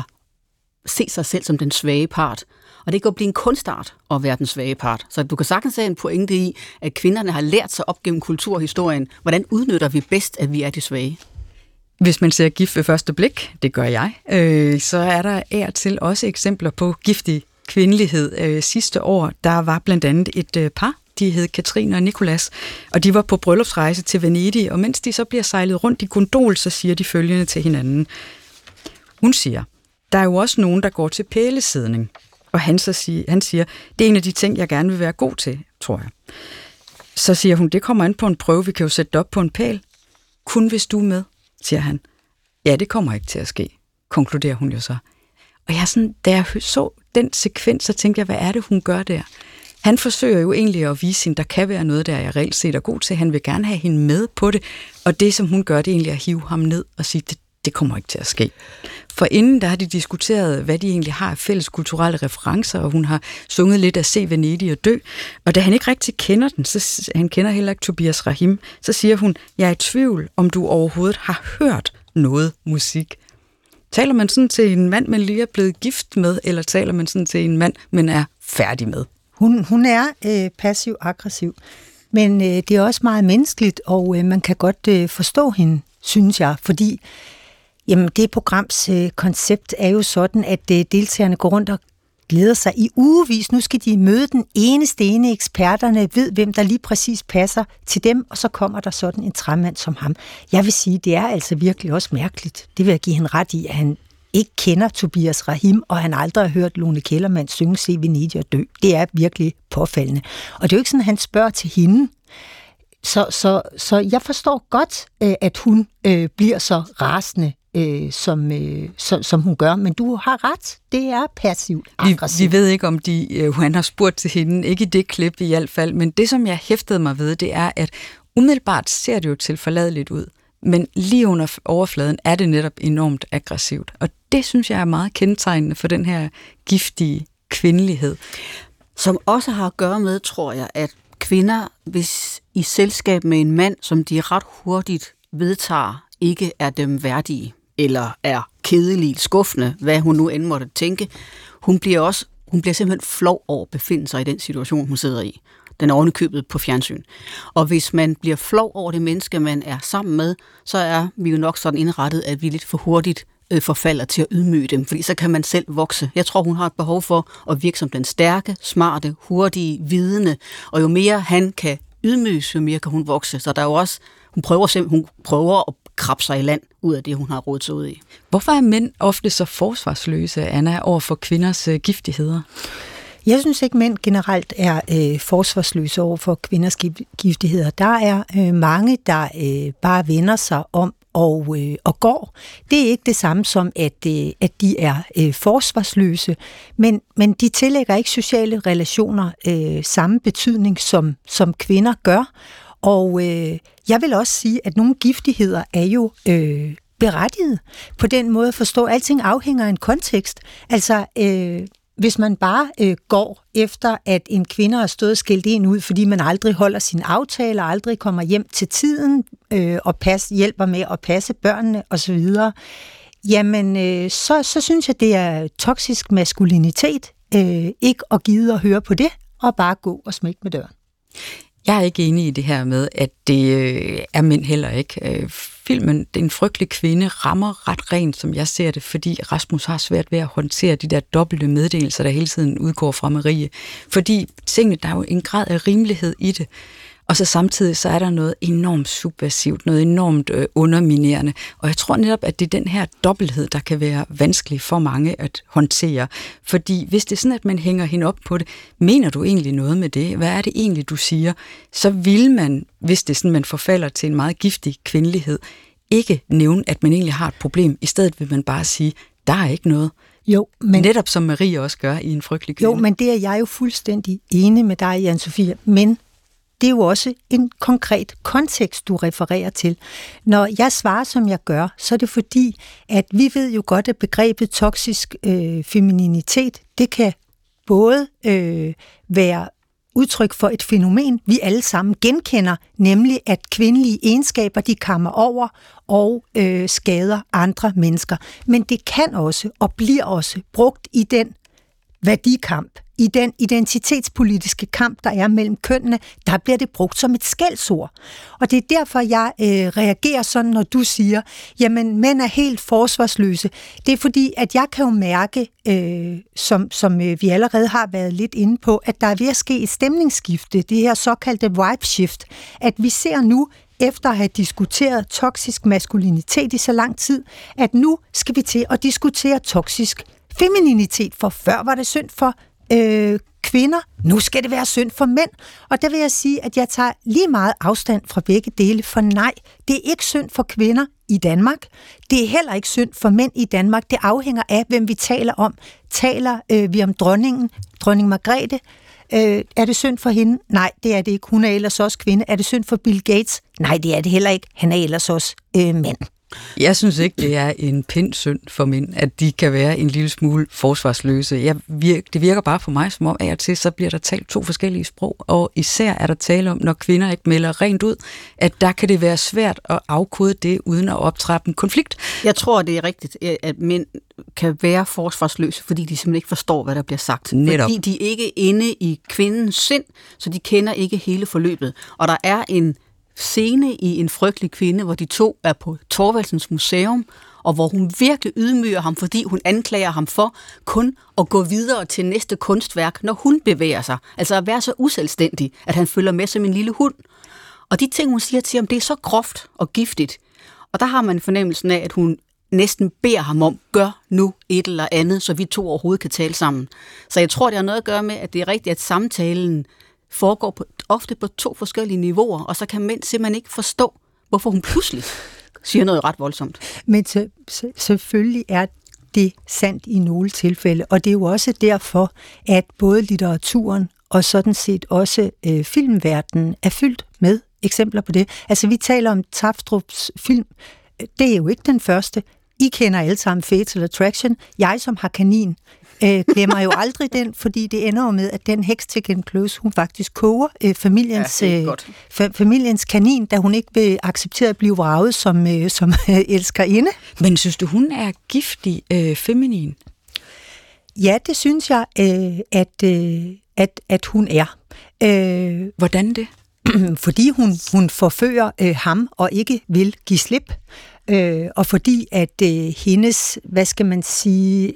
[SPEAKER 2] se sig selv som den svage part. Og det kan jo blive en kunstart at være den svage part. Så du kan sagtens have en pointe i, at kvinderne har lært sig op gennem kulturhistorien, hvordan udnytter vi bedst, at vi er de svage.
[SPEAKER 1] Hvis man ser gift ved første blik, det gør jeg, så er der af og til også eksempler på giftig kvindelighed. Sidste år, der var blandt andet et par, de hed Katrine og Nicolas, og de var på bryllupsrejse til Venedig, og mens de så bliver sejlet rundt i gondol, så siger de følgende til hinanden. Hun siger, der er jo også nogen, der går til pælesidning, og han siger, det er en af de ting, jeg gerne vil være god til, tror jeg. Så siger hun, det kommer an på en prøve, vi kan jo sætte det op på en pæl. Kun hvis du er med, siger han. Ja, det kommer ikke til at ske, konkluderer hun jo så. Og jeg sådan, da jeg så den sekvens, så tænkte jeg, hvad er det, hun gør der? Han forsøger jo egentlig at vise hende, der kan være noget, der jeg reelt set er god til. Han vil gerne have hende med på det, og det, som hun gør, det er egentlig at hive ham ned og sige, det kommer ikke til at ske. For inden der har de diskuteret, hvad de egentlig har af fælles kulturelle referencer, og hun har sunget lidt af Se Venedig og dø. Og da han ikke rigtig kender den, så han kender heller ikke Tobias Rahim, så siger hun, jeg er i tvivl, om du overhovedet har hørt noget musik. Taler man sådan til en mand, man lige er blevet gift med, eller taler man sådan til en mand, man er færdig med?
[SPEAKER 3] Hun er passiv-aggressiv, men det er også meget menneskeligt, og man kan godt forstå hende, synes jeg, fordi det programs koncept er jo sådan, at deltagerne går rundt og glæder sig i ugevis. Nu skal de møde den ene eksperterne, ved hvem der lige præcis passer til dem, og så kommer der sådan en træmand som ham. Jeg vil sige, det er altså virkelig også mærkeligt. Det vil jeg give hende ret i, at han ikke kender Tobias Rahim, og han aldrig har hørt Lone Kellermann synge Se Venedig og dø. Det er virkelig påfaldende. Og det er jo ikke sådan, at han spørger til hende. Så jeg forstår godt, at hun bliver så rasende, som hun gør, men du har ret, det er passivt aggressivt.
[SPEAKER 1] Vi ved ikke, om han har spurgt til hende, ikke i det klip i hvert fald, men det, som jeg hæftede mig ved, det er, at umiddelbart ser det jo tilforladeligt ud, men lige under overfladen er det netop enormt aggressivt, og det synes jeg er meget kendetegnende for den her giftige kvindelighed.
[SPEAKER 2] Som også har at gøre med, tror jeg, at kvinder, hvis i selskab med en mand, som de ret hurtigt vedtager, ikke er dem værdige, eller er kedelig, skuffende, hvad hun nu end måtte tænke, hun bliver simpelthen flov over at befinde sig i den situation, hun sidder i. Den er ovenikøbet på fjernsyn. Og hvis man bliver flov over det menneske, man er sammen med, så er vi jo nok sådan indrettet, at vi lidt for hurtigt forfalder til at ydmyge dem, fordi så kan man selv vokse. Jeg tror, hun har et behov for at virke som den stærke, smarte, hurtige, vidende, og jo mere han kan ydmyges, jo mere kan hun vokse. Så der er jo også, hun prøver at krabbe sig i land ud af det, hun har rodet sig ud i.
[SPEAKER 1] Hvorfor er mænd ofte så forsvarsløse, Anna, over for kvinders giftigheder?
[SPEAKER 3] Jeg synes ikke, mænd generelt er forsvarsløse over for kvinders giftigheder. Der er mange, der bare vender sig om og går. Det er ikke det samme som, at de er forsvarsløse, men de tillægger ikke sociale relationer samme betydning, som kvinder gør. Og jeg vil også sige, at nogle giftigheder er jo berettiget på den måde at forstå, at alting afhænger af en kontekst. Altså, hvis man bare går efter, at en kvinde har stået og skældt en ud, fordi man aldrig holder sine aftaler, aldrig kommer hjem til tiden og hjælper med at passe børnene osv., jamen, så synes jeg, det er toksisk maskulinitet, ikke at gide at høre på det, og bare gå og smække med døren.
[SPEAKER 1] Jeg er ikke enig i det her med, at det er mænd heller ikke. Filmen, Den frygtelige kvinde, rammer ret rent, som jeg ser det, fordi Rasmus har svært ved at håndtere de der dobbelte meddelelser, der hele tiden udgår fra Marie. Fordi tingene, der er jo en grad af rimelighed i det. Og så samtidig så er der noget enormt subversivt, noget enormt underminerende. Og jeg tror netop, at det er den her dobbelthed, der kan være vanskelig for mange at håndtere. Fordi hvis det er sådan, at man hænger hende op på det, mener du egentlig noget med det? Hvad er det egentlig, du siger? Så vil man, hvis det er sådan, man forfalder til en meget giftig kvindelighed, ikke nævne, at man egentlig har et problem. I stedet vil man bare sige, der er ikke noget.
[SPEAKER 3] Jo, men
[SPEAKER 1] netop som Marie også gør i En frygtelig kvinde.
[SPEAKER 3] Jo, men det er jeg jo fuldstændig enig med dig, Jan Sofie, men det er jo også en konkret kontekst, du refererer til. Når jeg svarer, som jeg gør, så er det fordi, at vi ved jo godt, at begrebet toksisk femininitet, det kan både være udtryk for et fænomen, vi alle sammen genkender, nemlig at kvindelige egenskaber, de kammer over og skader andre mennesker. Men det kan også og bliver også brugt i den værdikamp, i den identitetspolitiske kamp, der er mellem kønnene, der bliver det brugt som et skældsord. Og det er derfor, jeg reagerer sådan, når du siger, jamen, mænd er helt forsvarsløse. Det er fordi, at jeg kan jo mærke, som vi allerede har været lidt inde på, at der er ved at ske et stemningsskifte, det her såkaldte vibe shift, at vi ser nu, efter at have diskuteret toksisk maskulinitet i så lang tid, at nu skal vi til at diskutere toksisk femininitet, for før var det synd for kvinder, nu skal det være synd for mænd. Og der vil jeg sige, at jeg tager lige meget afstand fra begge dele, for nej, det er ikke synd for kvinder i Danmark. Det er heller ikke synd for mænd i Danmark. Det afhænger af, hvem vi taler om. Taler vi om dronning Margrethe? Er det synd for hende? Nej, det er det ikke. Hun er ellers også kvinde. Er det synd for Bill Gates? Nej, det er det heller ikke. Han er ellers også mand.
[SPEAKER 1] Jeg synes ikke, det er en pind synd for mænd, at de kan være en lille smule forsvarsløse. Det virker bare for mig, som om af og til, så bliver der talt 2 forskellige sprog, og især er der tale om, når kvinder ikke melder rent ud, at der kan det være svært at afkode det, uden at optrappe en konflikt.
[SPEAKER 2] Jeg tror, det er rigtigt, at mænd kan være forsvarsløse, fordi de simpelthen ikke forstår, hvad der bliver sagt.
[SPEAKER 1] Netop.
[SPEAKER 2] Fordi de er ikke inde i kvindens sind, så de kender ikke hele forløbet. Og der er en scene i En frygtelig kvinde, hvor de 2 er på Thorvaldsens Museum, og hvor hun virkelig ydmyger ham, fordi hun anklager ham for kun at gå videre til næste kunstværk, når hun bevæger sig. Altså at være så uselvstændig, at han følger med som en lille hund. Og de ting, hun siger til ham, det er så groft og giftigt. Og der har man fornemmelsen af, at hun næsten beder ham om, gør nu et eller andet, så vi 2 overhovedet kan tale sammen. Så jeg tror, det har noget at gøre med, at det er rigtigt, at samtalen foregår ofte på 2 forskellige niveauer, og så kan mænd simpelthen ikke forstå, hvorfor hun pludselig siger noget ret voldsomt.
[SPEAKER 3] Men selvfølgelig er det sandt i nogle tilfælde, og det er jo også derfor, at både litteraturen og sådan set også filmverdenen er fyldt med eksempler på det. Altså vi taler om Tafstrups film, det er jo ikke den første. I kender alle sammen Fatal Attraction. Jeg som har kanin, glemmer jo aldrig den, fordi det ender jo med, at den heks til Glenn Close, hun faktisk koger familiens kanin, da hun ikke vil acceptere at blive vraget som elskerinde.
[SPEAKER 1] Men synes du, hun er giftig feminin?
[SPEAKER 3] Ja, det synes jeg, at hun er.
[SPEAKER 1] Hvordan det?
[SPEAKER 3] Fordi hun forfører ham og ikke vil give slip. Og fordi at hendes, hvad skal man sige,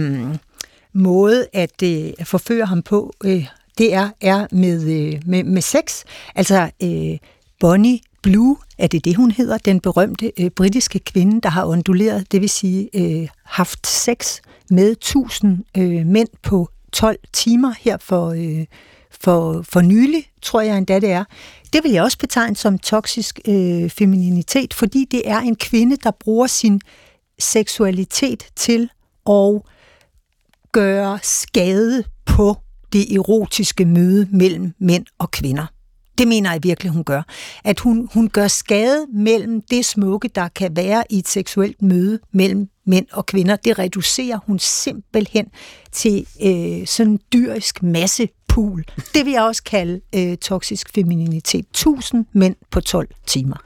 [SPEAKER 3] måde at forføre ham på, det er med sex. Altså Bonnie Blue, er det hun hedder, den berømte britiske kvinde, der har onduleret, det vil sige haft sex med 1000 mænd på 12 timer her for nylig, tror jeg endda det er. Det vil jeg også betegne som toksisk femininitet, fordi det er en kvinde, der bruger sin seksualitet til at gøre skade på det erotiske møde mellem mænd og kvinder. Det mener jeg virkelig, hun gør. At hun gør skade mellem det smukke, der kan være i et seksuelt møde mellem mænd og kvinder. Det reducerer hun simpelthen til sådan en dyrisk massepool. Det vil jeg også kalde toksisk femininitet. 1000 mænd på 12 timer.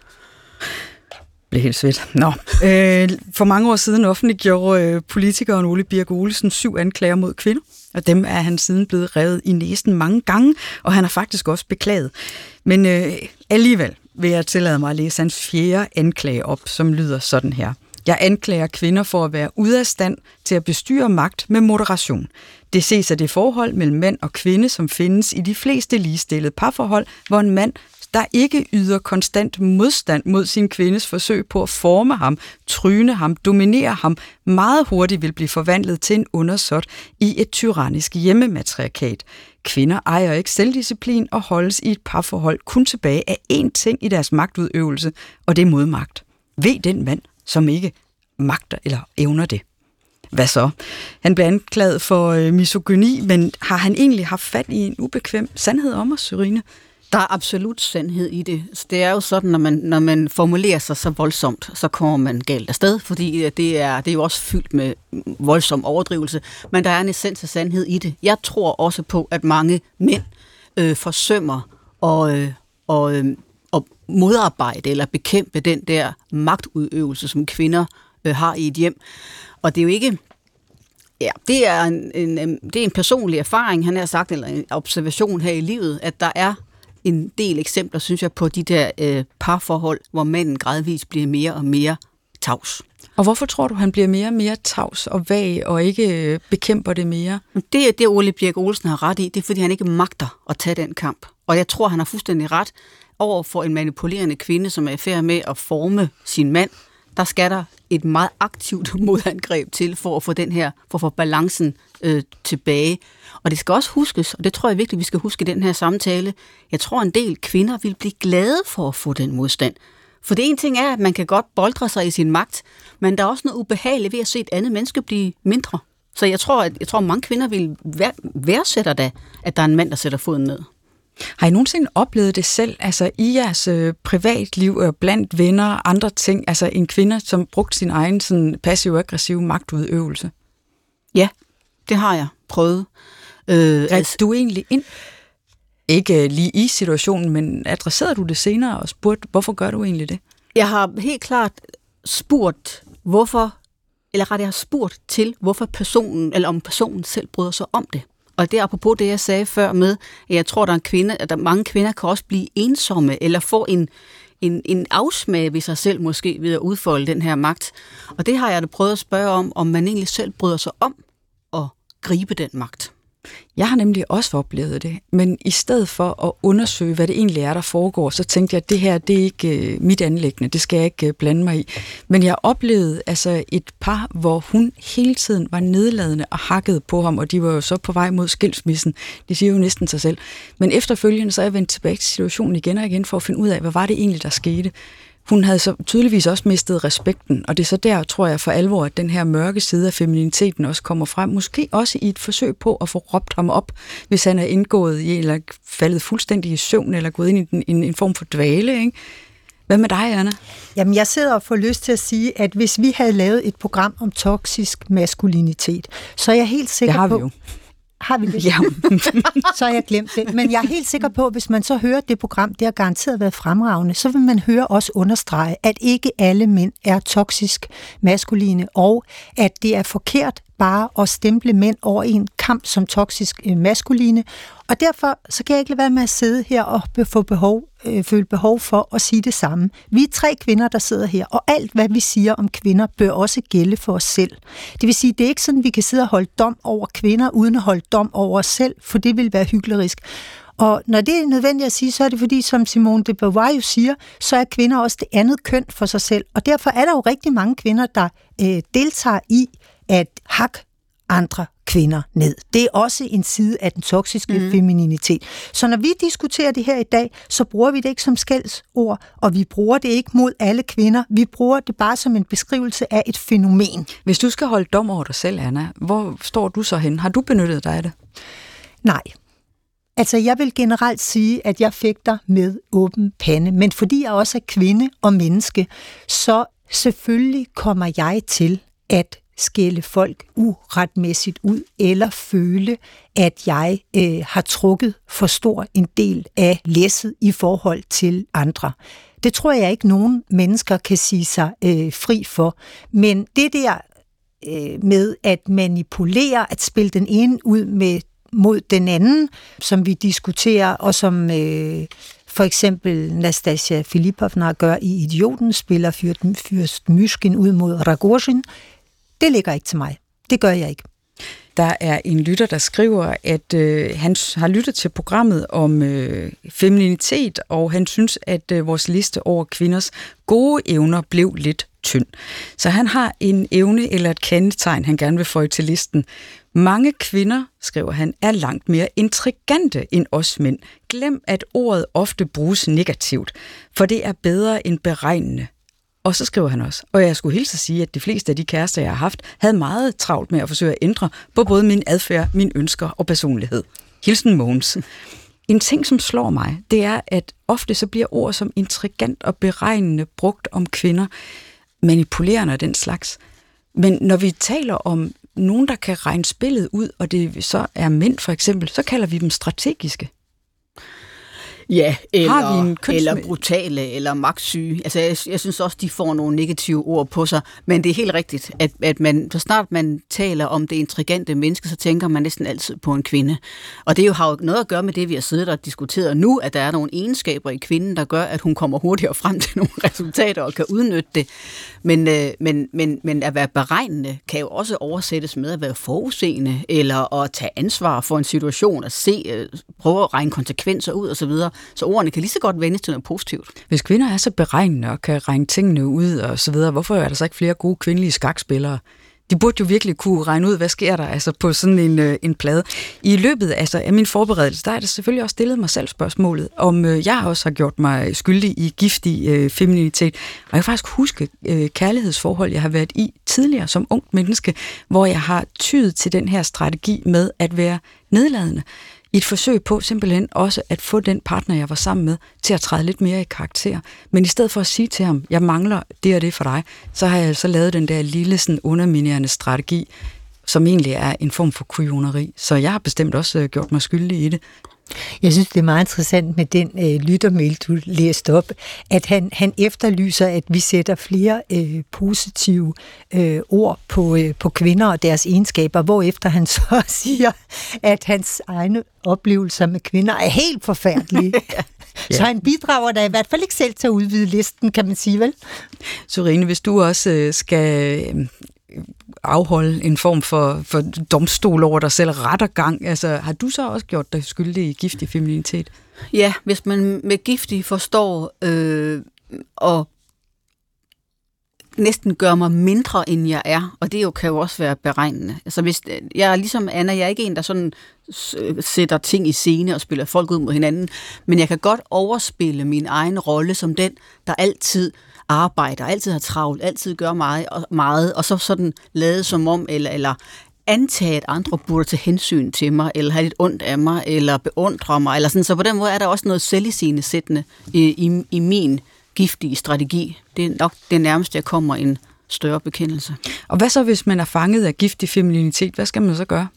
[SPEAKER 1] Det blev helt svedt. Nå. For mange år siden offentliggjorde politikeren Ole Birk Olesen 7 anklager mod kvinder, og dem er han siden blevet revet i næsen mange gange, og han har faktisk også beklaget. Men alligevel vil jeg tillade mig at læse hans 4. anklage op, som lyder sådan her. Jeg anklager kvinder for at være ude af stand til at bestyre magt med moderation. Det ses af det forhold mellem mand og kvinde, som findes i de fleste ligestillede parforhold, hvor en mand, der ikke yder konstant modstand mod sin kvindes forsøg på at forme ham, tryne ham, dominere ham, meget hurtigt vil blive forvandlet til en undersåt i et tyrannisk hjemmematriarkat. Kvinder ejer ikke selvdisciplin og holdes i et parforhold kun tilbage af én ting i deres magtudøvelse, og det er modmagt. Ved den mand, som ikke magter eller evner det. Hvad så? Han blev anklaget for misogyni, men har han egentlig haft fat i en ubekvem sandhed om os, Sørine?
[SPEAKER 2] Der er absolut sandhed i det. Det er jo sådan, når man formulerer sig så voldsomt, så kommer man galt afsted, fordi det er jo også fyldt med voldsom overdrivelse, men der er en essens af sandhed i det. Jeg tror også på, at mange mænd forsømmer og modarbejde eller bekæmpe den der magtudøvelse, som kvinder har i et hjem. Og det er jo ikke... Ja, det er en personlig erfaring, han har sagt, eller en observation her i livet, at der er en del eksempler, synes jeg, på de der parforhold, hvor manden gradvist bliver mere og mere tavs.
[SPEAKER 1] Og hvorfor tror du, han bliver mere og mere tavs og vag og ikke bekæmper det mere?
[SPEAKER 2] Det er det, Ole Birk Olesen har ret i. Det er, fordi han ikke magter at tage den kamp. Og jeg tror, han har fuldstændig ret over for en manipulerende kvinde, som er i færd med at forme sin mand. Der skal der et meget aktivt modangreb til for at få den her, for at få balancen tilbage. Og det skal også huskes, og det tror jeg virkelig, vi skal huske i den her samtale. Jeg tror, en del kvinder vil blive glade for at få den modstand. For det ene ting er, at man kan godt boldre sig i sin magt, men der er også noget ubehageligt ved at se et andet menneske blive mindre. Så jeg tror mange kvinder vil værdsætte da, at der er en mand, der sætter foden ned.
[SPEAKER 1] Har I nogensinde oplevet det selv, altså i jeres privatliv og blandt venner og andre ting, altså en kvinde, som brugte sin egen sådan passiv-aggressiv magtudøvelse?
[SPEAKER 2] Ja, det har jeg prøvet.
[SPEAKER 1] Greb du egentlig ind? Ikke lige i situationen, men adresserede du det senere og spurgte, hvorfor gør du egentlig det?
[SPEAKER 2] Jeg har helt klart spurgt, hvorfor, eller rettere jeg har spurgt til, hvorfor personen, eller om personen selv bryder sig om det. Og det er apropos det, jeg sagde før med, at jeg tror, at mange kvinder kan også blive ensomme, eller få en afsmag ved sig selv måske, ved at udfolde den her magt. Og det har jeg da prøvet at spørge om man egentlig selv bryder sig om at gribe den magt.
[SPEAKER 1] Jeg har nemlig også oplevet det, men i stedet for at undersøge, hvad det egentlig er, der foregår, så tænkte jeg, at det her, det er ikke mit anliggende, det skal jeg ikke blande mig i. Men jeg oplevede altså et par, hvor hun hele tiden var nedladende og hakkede på ham, og de var jo så på vej mod skilsmissen. Det siger jo næsten sig selv. Men efterfølgende, så er jeg vendt tilbage til situationen igen og igen, for at finde ud af, hvad var det egentlig, der skete. Hun havde så tydeligvis også mistet respekten, og det er så der, tror jeg, for alvor, at den her mørke side af femininiteten også kommer frem. Måske også i et forsøg på at få råbt ham op, hvis han er indgået i, eller faldet fuldstændig i søvn, eller gået ind i en form for dvale, ikke? Hvad med dig, Anna?
[SPEAKER 3] Jamen, jeg sidder og får lyst til at sige, at hvis vi havde lavet et program om toksisk maskulinitet, så er jeg helt sikker på...
[SPEAKER 1] Det har vi jo.
[SPEAKER 3] Har vi det?
[SPEAKER 1] Ja.
[SPEAKER 3] Så har jeg glemt det. Men jeg er helt sikker på, at hvis man så hører det program, det har garanteret været fremragende, så vil man høre os understrege, at ikke alle mænd er toksisk maskuline, og at det er forkert bare at stemple mænd over en kamp som toksisk maskuline. Og derfor så kan jeg ikke lade være med at sidde her og føle behov for at sige det samme. Vi er 3 kvinder, der sidder her, og alt, hvad vi siger om kvinder, bør også gælde for os selv. Det vil sige, det er ikke sådan, at vi kan sidde og holde dom over kvinder, uden at holde dom over os selv, for det vil være hyklerisk. Og når det er nødvendigt at sige, så er det fordi, som Simone de Beauvoir jo siger, så er kvinder også det andet køn for sig selv. Og derfor er der jo rigtig mange kvinder, der deltager i at hakke andre kvinder ned. Det er også en side af den toksiske femininitet. Så når vi diskuterer det her i dag, så bruger vi det ikke som skældsord, og vi bruger det ikke mod alle kvinder. Vi bruger det bare som en beskrivelse af et fænomen.
[SPEAKER 1] Hvis du skal holde dom over dig selv, Anna, hvor står du så hen? Har du benyttet dig af det?
[SPEAKER 3] Nej. Altså, jeg vil generelt sige, at jeg fægter med åben pande, men fordi jeg også er kvinde og menneske, så selvfølgelig kommer jeg til at skælde folk uretmæssigt ud, eller føle, at jeg har trukket for stor en del af læsset i forhold til andre. Det tror jeg ikke, nogen mennesker kan sige sig fri for. Men det der med at manipulere, at spille den ene ud mod den anden, som vi diskuterer, og som for eksempel Nastasia Filipovna gør i Idioten, spiller fyrst Myskin ud mod Rogozin, det ligger ikke til mig. Det gør jeg ikke.
[SPEAKER 1] Der er en lytter, der skriver, at han har lyttet til programmet om femininitet, og han synes, at vores liste over kvinders gode evner blev lidt tynd. Så han har en evne eller et kendetegn, han gerne vil føje til listen. Mange kvinder, skriver han, er langt mere intrigante end os mænd. Glem, at ordet ofte bruges negativt, for det er bedre end beregnende. Og så skriver han også, og jeg skulle hilse at sige, at de fleste af de kærester, jeg har haft, havde meget travlt med at forsøge at ændre på både min adfærd, mine ønsker og personlighed. Hilsen Mogens. En ting, som slår mig, det er, at ofte så bliver ord som intrigant og beregnende brugt om kvinder, manipulerende og den slags. Men når vi taler om nogen, der kan regne spillet ud, og det så er mænd for eksempel, så kalder vi dem strategiske.
[SPEAKER 2] Ja, eller brutale, eller magtsyge. Altså, jeg synes også, de får nogle negative ord på sig, men det er helt rigtigt, at man, så snart man taler om det intrigante menneske, så tænker man næsten altid på en kvinde. Og det har jo noget at gøre med det, vi har siddet og diskuteret nu, at der er nogle egenskaber i kvinden, der gør, at hun kommer hurtigere frem til nogle resultater og kan udnytte det. Men at være beregnende kan jo også oversættes med at være forudseende, eller at tage ansvar for en situation, at prøve at regne konsekvenser ud osv., så ordene kan lige så godt vendes til noget positivt. Hvis
[SPEAKER 1] kvinder er så beregnende og kan regne tingene ud og så videre, hvorfor er der så ikke flere gode kvindelige skakspillere? De burde jo virkelig kunne regne ud, hvad sker der altså på sådan en plade. I løbet af min forberedelse, der er det selvfølgelig også stillet mig selv spørgsmålet, om jeg også har gjort mig skyldig i giftig feminitet. Og jeg kan faktisk huske kærlighedsforhold, jeg har været i tidligere som ungt menneske, hvor jeg har tydet til den her strategi med at være nedladende. i et forsøg på simpelthen også at få den partner, jeg var sammen med, til at træde lidt mere i karakter. Men i stedet for at sige til ham, jeg mangler det og det for dig, så har jeg altså lavet den der lille sådan underminerende strategi, som egentlig er en form for kujoneri. Så jeg har bestemt også gjort mig skyldig i det.
[SPEAKER 3] Jeg synes, det er meget interessant med den lyttermail, du læste op, at han efterlyser, at vi sætter flere positive ord på kvinder og deres egenskaber, hvorefter han så siger, at hans egne oplevelser med kvinder er helt forfærdelige. Ja. Så han bidrager da i hvert fald ikke selv til at udvide listen, kan man sige, vel?
[SPEAKER 1] Sorine, hvis du også skal afholde en form for domstol over dig selv, rettergang, altså har du så også gjort dig skyldig i giftig femininitet?
[SPEAKER 2] Ja, hvis man med giftig forstår og næsten gør mig mindre, end jeg er, og det kan jo også være beregnende. Altså hvis jeg er ligesom Anna, jeg er ikke en, der sådan sætter ting i scene og spiller folk ud mod hinanden, men jeg kan godt overspille min egen rolle som den, der altid arbejder, altid har travlt, altid gør meget, og så sådan lade som om, eller antage, at andre burde tage hensyn til mig, eller have lidt ondt af mig, eller beundre mig, eller sådan. Så på den måde er der også noget selviscenesættende i min giftige strategi. Det er nok det nærmeste, jeg kommer en større bekendelse.
[SPEAKER 1] Og hvad så, hvis man er fanget af giftig femininitet? Hvad skal man så gøre?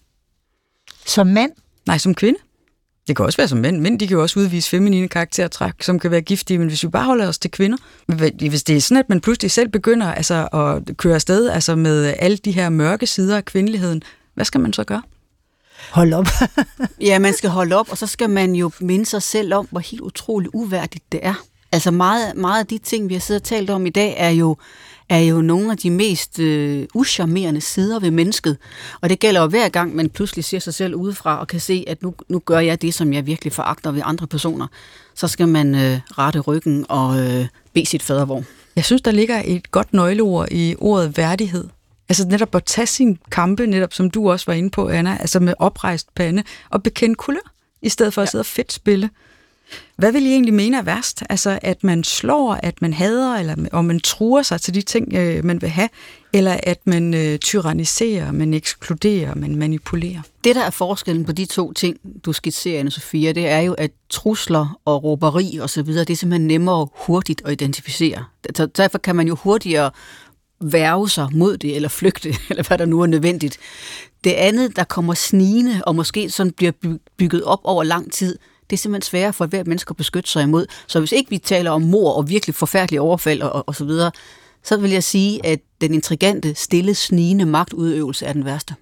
[SPEAKER 3] Som mand?
[SPEAKER 1] Nej, som kvinde. Det kan også være som mænd. Mænd, de kan jo også udvise feminine karaktertræk, som kan være giftige, men hvis vi bare holder os til kvinder, hvis det er sådan, at man pludselig selv begynder altså, at køre afsted altså, med alle de her mørke sider af kvindeligheden, hvad skal man så gøre?
[SPEAKER 3] Hold op.
[SPEAKER 2] Ja, man skal holde op, og så skal man jo minde sig selv om, hvor helt utroligt uværdigt det er. Altså meget af de ting, vi har siddet og talt om i dag, er jo nogle af de mest uscharmerende sider ved mennesket. Og det gælder jo hver gang, man pludselig ser sig selv udefra og kan se, at nu gør jeg det, som jeg virkelig foragter ved andre personer. Så skal man rette ryggen og bede sit fadervor.
[SPEAKER 1] Jeg synes, der ligger et godt nøgleord i ordet værdighed. Altså netop at tage sin kampe, netop som du også var inde på, Anna, altså med oprejst pande og bekende kulør, i stedet for at sidde og fedt spille. Hvad vil I egentlig mene er værst? Altså, at man slår, at man hader, eller om man truer sig til de ting, man vil have, eller at man tyranniserer, man ekskluderer, man manipulerer?
[SPEAKER 2] Det, der er forskellen på de to ting, du skitserer, Anne-Sophia, det er jo, at trusler og råberi og så videre, det er simpelthen nemmere hurtigt at identificere. Så derfor kan man jo hurtigere værge sig mod det, eller flygte, eller hvad der nu er nødvendigt. Det andet, der kommer snigende, og måske sådan bliver bygget op over lang tid, det er simpelthen sværere for hver menneske at beskytte sig imod. Så hvis ikke vi taler om mord og virkelig forfærdelige overfald og så videre, så vil jeg sige, at den intrigante, stille, snigende magtudøvelse er den værste.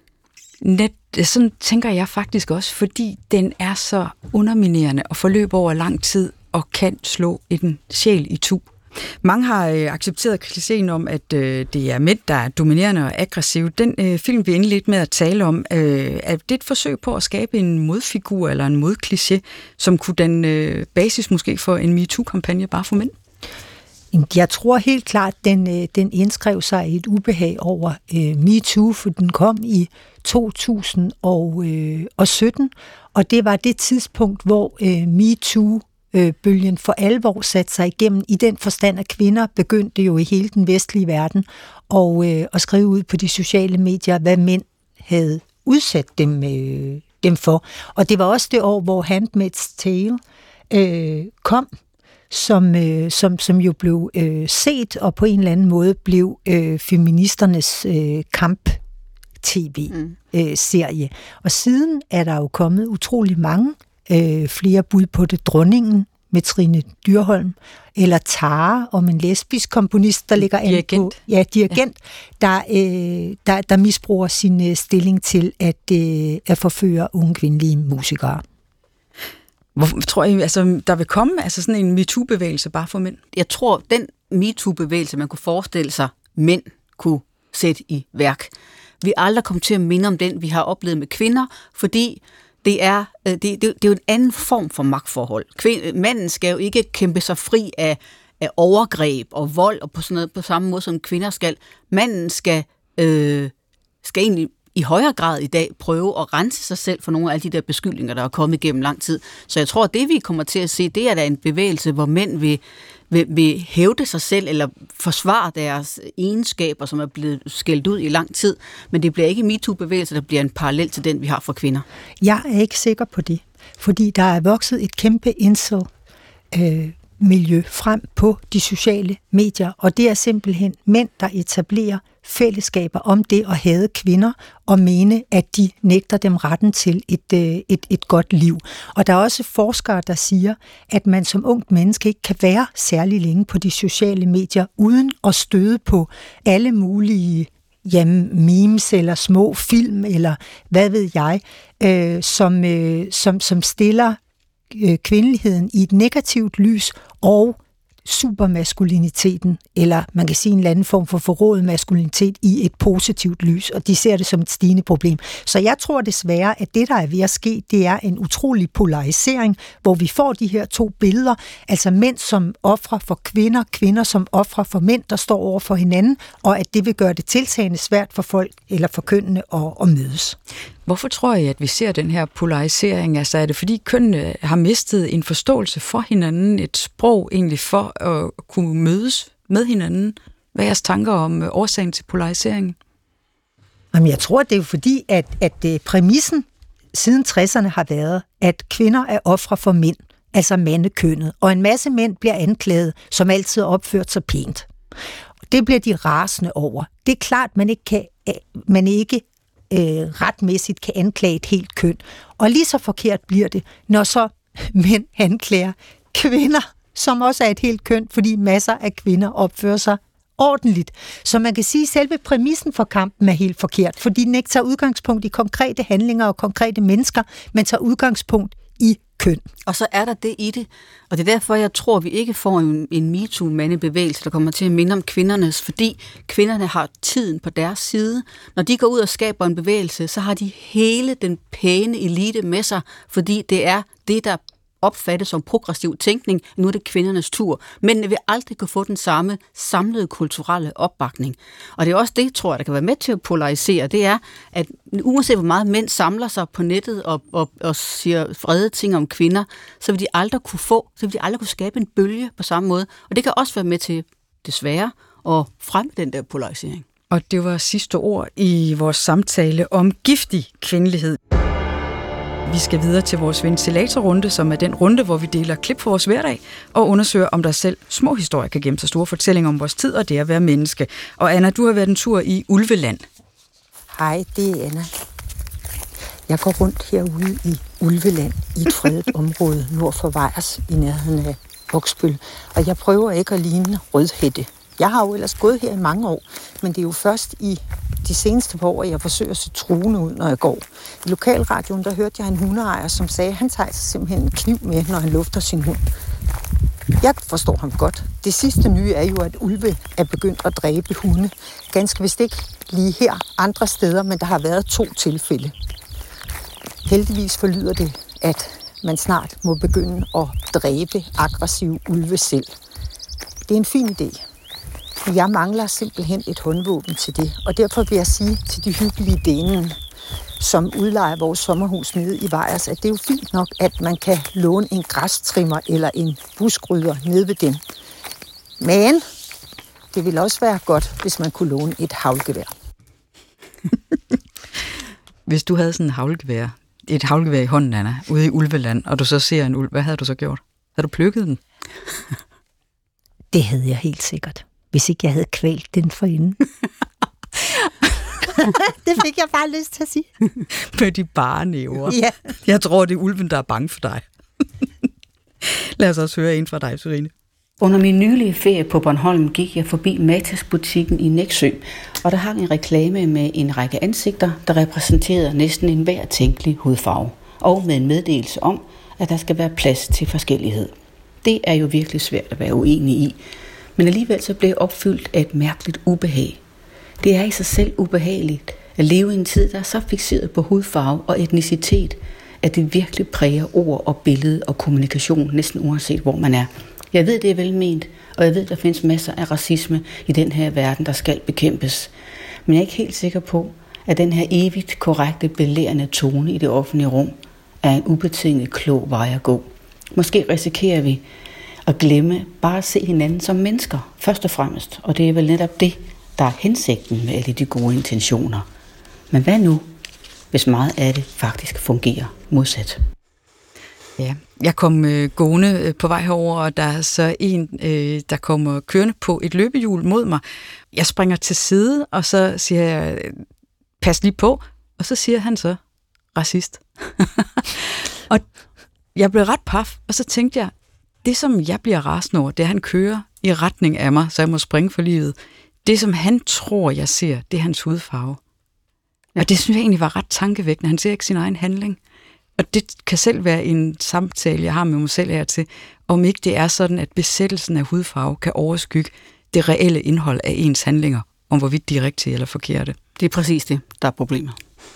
[SPEAKER 1] Sådan tænker jeg faktisk også, fordi den er så underminerende og forløber over lang tid og kan slå en sjæl i tu. Mange har accepteret klichéen om, at det er mænd, der er dominerende og aggressive. Den film, vi indledte med at tale om, er det et forsøg på at skabe en modfigur eller en modkliché, som kunne danne basis måske for en MeToo-kampagne bare for mænd?
[SPEAKER 3] Jeg tror helt klart, den indskrev sig i et ubehag over MeToo, for den kom i 2017, og det var det tidspunkt, hvor MeToo-bølgen for alvor satte sig igennem i den forstand, at kvinder begyndte jo i hele den vestlige verden at skrive ud på de sociale medier, hvad mænd havde udsat dem for. Og det var også det år, hvor Handmaid's Tale kom, som jo blev set og på en eller anden måde blev feministernes kamp-tv-serie. Og siden er der jo kommet utrolig mange flere bud på det. Dronningen med Trine Dyrholm, eller Tara om en lesbisk komponist, der ligger an på... Ja, dirigent, der misbruger sin stilling til at forføre unge kvindelige musikere.
[SPEAKER 1] Hvorfor tror I, altså, der vil komme altså sådan en MeToo-bevægelse bare for mænd?
[SPEAKER 2] Jeg tror, den MeToo-bevægelse, man kunne forestille sig, mænd kunne sætte i værk. Vi aldrig kommer til at minde om den, vi har oplevet med kvinder, fordi det er jo en anden form for magtforhold. Manden skal jo ikke kæmpe sig fri af overgreb og vold og på sådan noget på samme måde som kvinder skal. Manden skal egentlig i højere grad i dag prøve at rense sig selv for nogle af alle de der beskyldninger, der er kommet igennem lang tid. Så jeg tror, at det vi kommer til at se, det er da en bevægelse, hvor mænd vil hævde sig selv eller forsvare deres egenskaber, som er blevet skældt ud i lang tid. Men det bliver ikke MeToo-bevægelse, der bliver en parallel til den, vi har for kvinder.
[SPEAKER 3] Jeg er ikke sikker på det. fordi der er vokset et kæmpe miljø frem på de sociale medier, og det er simpelthen mænd, der etablerer fællesskaber om det at hade kvinder og mene, at de nægter dem retten til et godt liv. Og der er også forskere, der siger, at man som ungt menneske ikke kan være særlig længe på de sociale medier, uden at støde på alle mulige memes eller små film, eller hvad ved jeg, som stiller kvindeligheden i et negativt lys, og supermaskuliniteten, eller man kan sige en eller anden form for forrådet maskulinitet i et positivt lys, og de ser det som et stigende problem. Så jeg tror desværre, at det, der er ved at ske, det er en utrolig polarisering, hvor vi får de her to billeder, altså mænd som ofre for kvinder, kvinder som ofre for mænd, der står over for hinanden, og at det vil gøre det tiltagende svært for folk, eller for kønnene at mødes.
[SPEAKER 1] Hvorfor tror I, at vi ser den her polarisering? Altså er det fordi kønnene har mistet en forståelse for hinanden, et sprog egentlig for at kunne mødes med hinanden? Hvad er jeres tanker om årsagen til polariseringen?
[SPEAKER 3] Jamen, jeg tror, det er fordi, at præmissen siden 60'erne har været, at kvinder er ofre for mænd, altså mandekønnet, og en masse mænd bliver anklaget, som altid har opført sig pænt. Det bliver de rasende over. Det er klart, man ikke retmæssigt kan anklage et helt køn. Og lige så forkert bliver det, når så mænd anklager kvinder, som også er et helt køn, fordi masser af kvinder opfører sig ordentligt. Så man kan sige, at selve præmissen for kampen er helt forkert, fordi den ikke tager udgangspunkt i konkrete handlinger og konkrete mennesker, men tager udgangspunkt i køn.
[SPEAKER 2] Og så er der det i det, og det er derfor, jeg tror, vi ikke får en MeToo-mandebevægelse, der kommer til at minde om kvindernes, fordi kvinderne har tiden på deres side. Når de går ud og skaber en bevægelse, så har de hele den pæne elite med sig, fordi det er det, der opfattes som progressiv tænkning. Nu er det kvindernes tur. Mændene vil aldrig kunne få den samme samlede kulturelle opbakning. Og det er også det, tror jeg, der kan være med til at polarisere. Det er, at uanset hvor meget mænd samler sig på nettet og siger vrede ting om kvinder, så vil de aldrig kunne skabe en bølge på samme måde. Og det kan også være med til, desværre, at fremme den der polarisering.
[SPEAKER 1] Og det var sidste ord i vores samtale om giftig kvindelighed. Vi skal videre til vores ventilatorrunde, som er den runde, hvor vi deler klip for vores hverdag og undersøger, om der selv små historier kan gemme sig store fortællinger om vores tid og det at være menneske. Og Anna, du har været en tur i Ulveland.
[SPEAKER 3] Hej, det er Anna. Jeg går rundt herude i Ulveland, i et fredet område nord for Vejers, i nærheden af Oksbøl. Og jeg prøver ikke at ligne Rødhætte. Jeg har jo ellers gået her i mange år, men det er jo først i de seneste par år, at jeg forsøger at se truende ud, når jeg går. I lokalradioen, der hørte jeg en hundeejer, som sagde, at han tager simpelthen en kniv med, når han lufter sin hund. Jeg forstår ham godt. Det sidste nye er jo, at ulve er begyndt at dræbe hunde. Ganske vist ikke lige her, andre steder, men der har været 2 tilfælde. Heldigvis forlyder det, at man snart må begynde at dræbe aggressive ulve selv. Det er en fin idé. Jeg mangler simpelthen et håndvåben til det, og derfor vil jeg sige til de hyggelige dænen, som udlejer vores sommerhus nede i Vejers, at det er jo fint nok, at man kan låne en græstrimmer eller en buskrydder nede ved dem. Men det ville også være godt, hvis man kunne låne et haglgevær.
[SPEAKER 1] Hvis du havde sådan et haglgevær i hånden, Anna, ude i Ulveland, og du så ser en ulv, hvad havde du så gjort? Havde du plukket den?
[SPEAKER 3] Det havde jeg helt sikkert, hvis ikke jeg havde kvalt den forinden. Det fik jeg bare lyst til at sige.
[SPEAKER 1] Med de bare næver.
[SPEAKER 3] Ja.
[SPEAKER 1] Jeg tror, det er ulven, der er bange for dig. Lad os også høre en fra dig, Sørine.
[SPEAKER 2] Under min nylige ferie på Bornholm gik jeg forbi Matas-butikken i Nexø, og der hang en reklame med en række ansigter, der repræsenterede næsten enhver tænkelig hudfarve, og med en meddelelse om, at der skal være plads til forskellighed. Det er jo virkelig svært at være uenig i, men alligevel så blev jeg opfyldt af et mærkeligt ubehag. Det er i sig selv ubehageligt at leve i en tid, der er så fikseret på hudfarve og etnicitet, at det virkelig præger ord og billede og kommunikation, næsten uanset hvor man er. Jeg ved, det er velment, og jeg ved, der findes masser af racisme i den her verden, der skal bekæmpes. Men jeg er ikke helt sikker på, at den her evigt korrekte, belærende tone i det offentlige rum er en ubetinget klog vej at gå. Måske risikerer vi at glemme bare at se hinanden som mennesker, først og fremmest. Og det er vel netop det, der er hensigten med alle de gode intentioner. Men hvad nu, hvis meget af det faktisk fungerer modsat?
[SPEAKER 1] Ja, jeg kom gående på vej herover, og der er så en, der kommer kørende på et løbehjul mod mig. Jeg springer til side, og så siger jeg, pas lige på, og så siger han så, racist. Og jeg blev ret paf, og så tænkte jeg, det som jeg bliver rasende over, det er, at han kører i retning af mig, så jeg må springe for livet. Det som han tror, jeg ser, det er hans hudfarve. Og det synes jeg egentlig var ret tankevækkende. Han ser ikke sin egen handling. Og det kan selv være en samtale, jeg har med mig selv her til, om ikke det er sådan, at besættelsen af hudfarve kan overskygge det reelle indhold af ens handlinger, om hvorvidt de er rigtige eller forkerte.
[SPEAKER 2] Det er præcis det, der er problemet.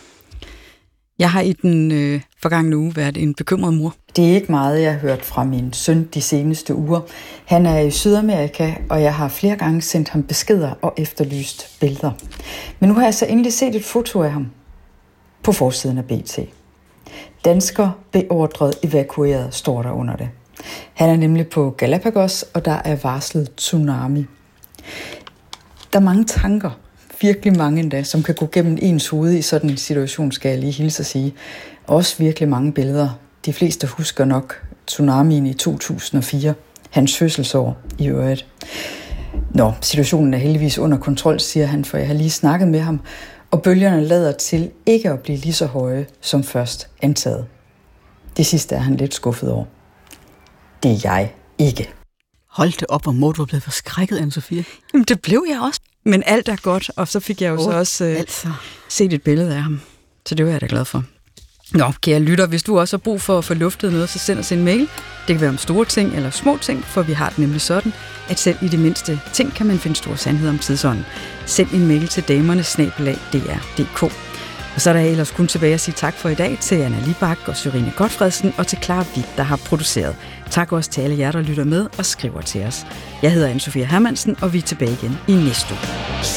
[SPEAKER 1] Jeg har i den forgangne uge været en bekymret mor. Det er ikke meget, jeg har hørt fra min søn de seneste uger. Han er i Sydamerika, og jeg har flere gange sendt ham beskeder og efterlyst billeder. Men nu har jeg så endelig set et foto af ham på forsiden af BT. Dansker beordret evakueret, står der under det. Han er nemlig på Galapagos, og der er varslet tsunami. Der er mange tanker, virkelig mange endda, som kan gå gennem ens hoved i sådan en situation, skal jeg lige hilse at sige. Også virkelig mange billeder. De fleste husker nok tsunamien i 2004, hans fødselsår i øvrigt. Nå, situationen er heldigvis under kontrol, siger han, for jeg har lige snakket med ham, og bølgerne lader til ikke at blive lige så høje som først antaget. Det sidste er han lidt skuffet over. Det er jeg ikke.
[SPEAKER 2] Hold det op, hvor må du er blevet forskrækket, Anne-Sophie.
[SPEAKER 1] Jamen, det blev jeg også. Men alt er godt, og så fik jeg jo så også set et billede af ham. Så det var jeg da glad for. Nå, kære lytter, hvis du også har brug for at få luftet noget, så send os en mail. Det kan være om store ting eller små ting, for vi har det nemlig sådan, at selv i det mindste ting kan man finde stor sandhed om tidsånden. Send en mail til damerne@dr.dk. Og så er der ellers kun tilbage at sige tak for i dag til Anna Libak og Sørine Godfredsen og til Clara Vik, der har produceret. Tak også til alle jer, der lytter med og skriver til os. Jeg hedder Anne-Sophie Hermansen, og vi er tilbage igen i næste uge.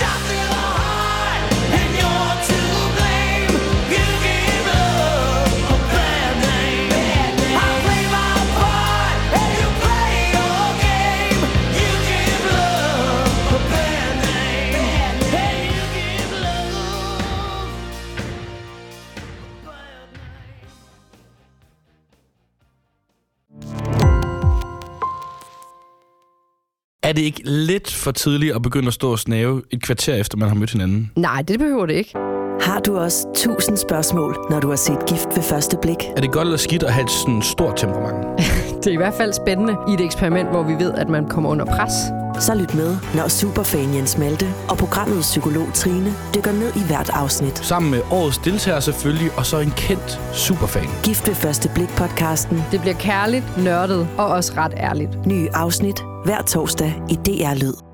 [SPEAKER 5] Er det ikke lidt for tidligt at begynde at stå og snave et kvarter efter, man har mødt hinanden?
[SPEAKER 6] Nej, det behøver det ikke.
[SPEAKER 7] Har du også 1000 spørgsmål, når du har set Gift ved første blik?
[SPEAKER 5] Er det godt eller skidt at have et sådan stort temperament?
[SPEAKER 6] Det er i hvert fald spændende i et eksperiment, hvor vi ved, at man kommer under pres.
[SPEAKER 7] Så lyt med, når superfan Jens Malte og programmets psykolog Trine dykker ned i hvert afsnit.
[SPEAKER 5] Sammen med årets deltager selvfølgelig, og så en kendt superfan.
[SPEAKER 7] Gift ved første blik-podcasten.
[SPEAKER 6] Det bliver kærligt, nørdet og også ret ærligt.
[SPEAKER 7] Nye afsnit hver torsdag i DR Lyd.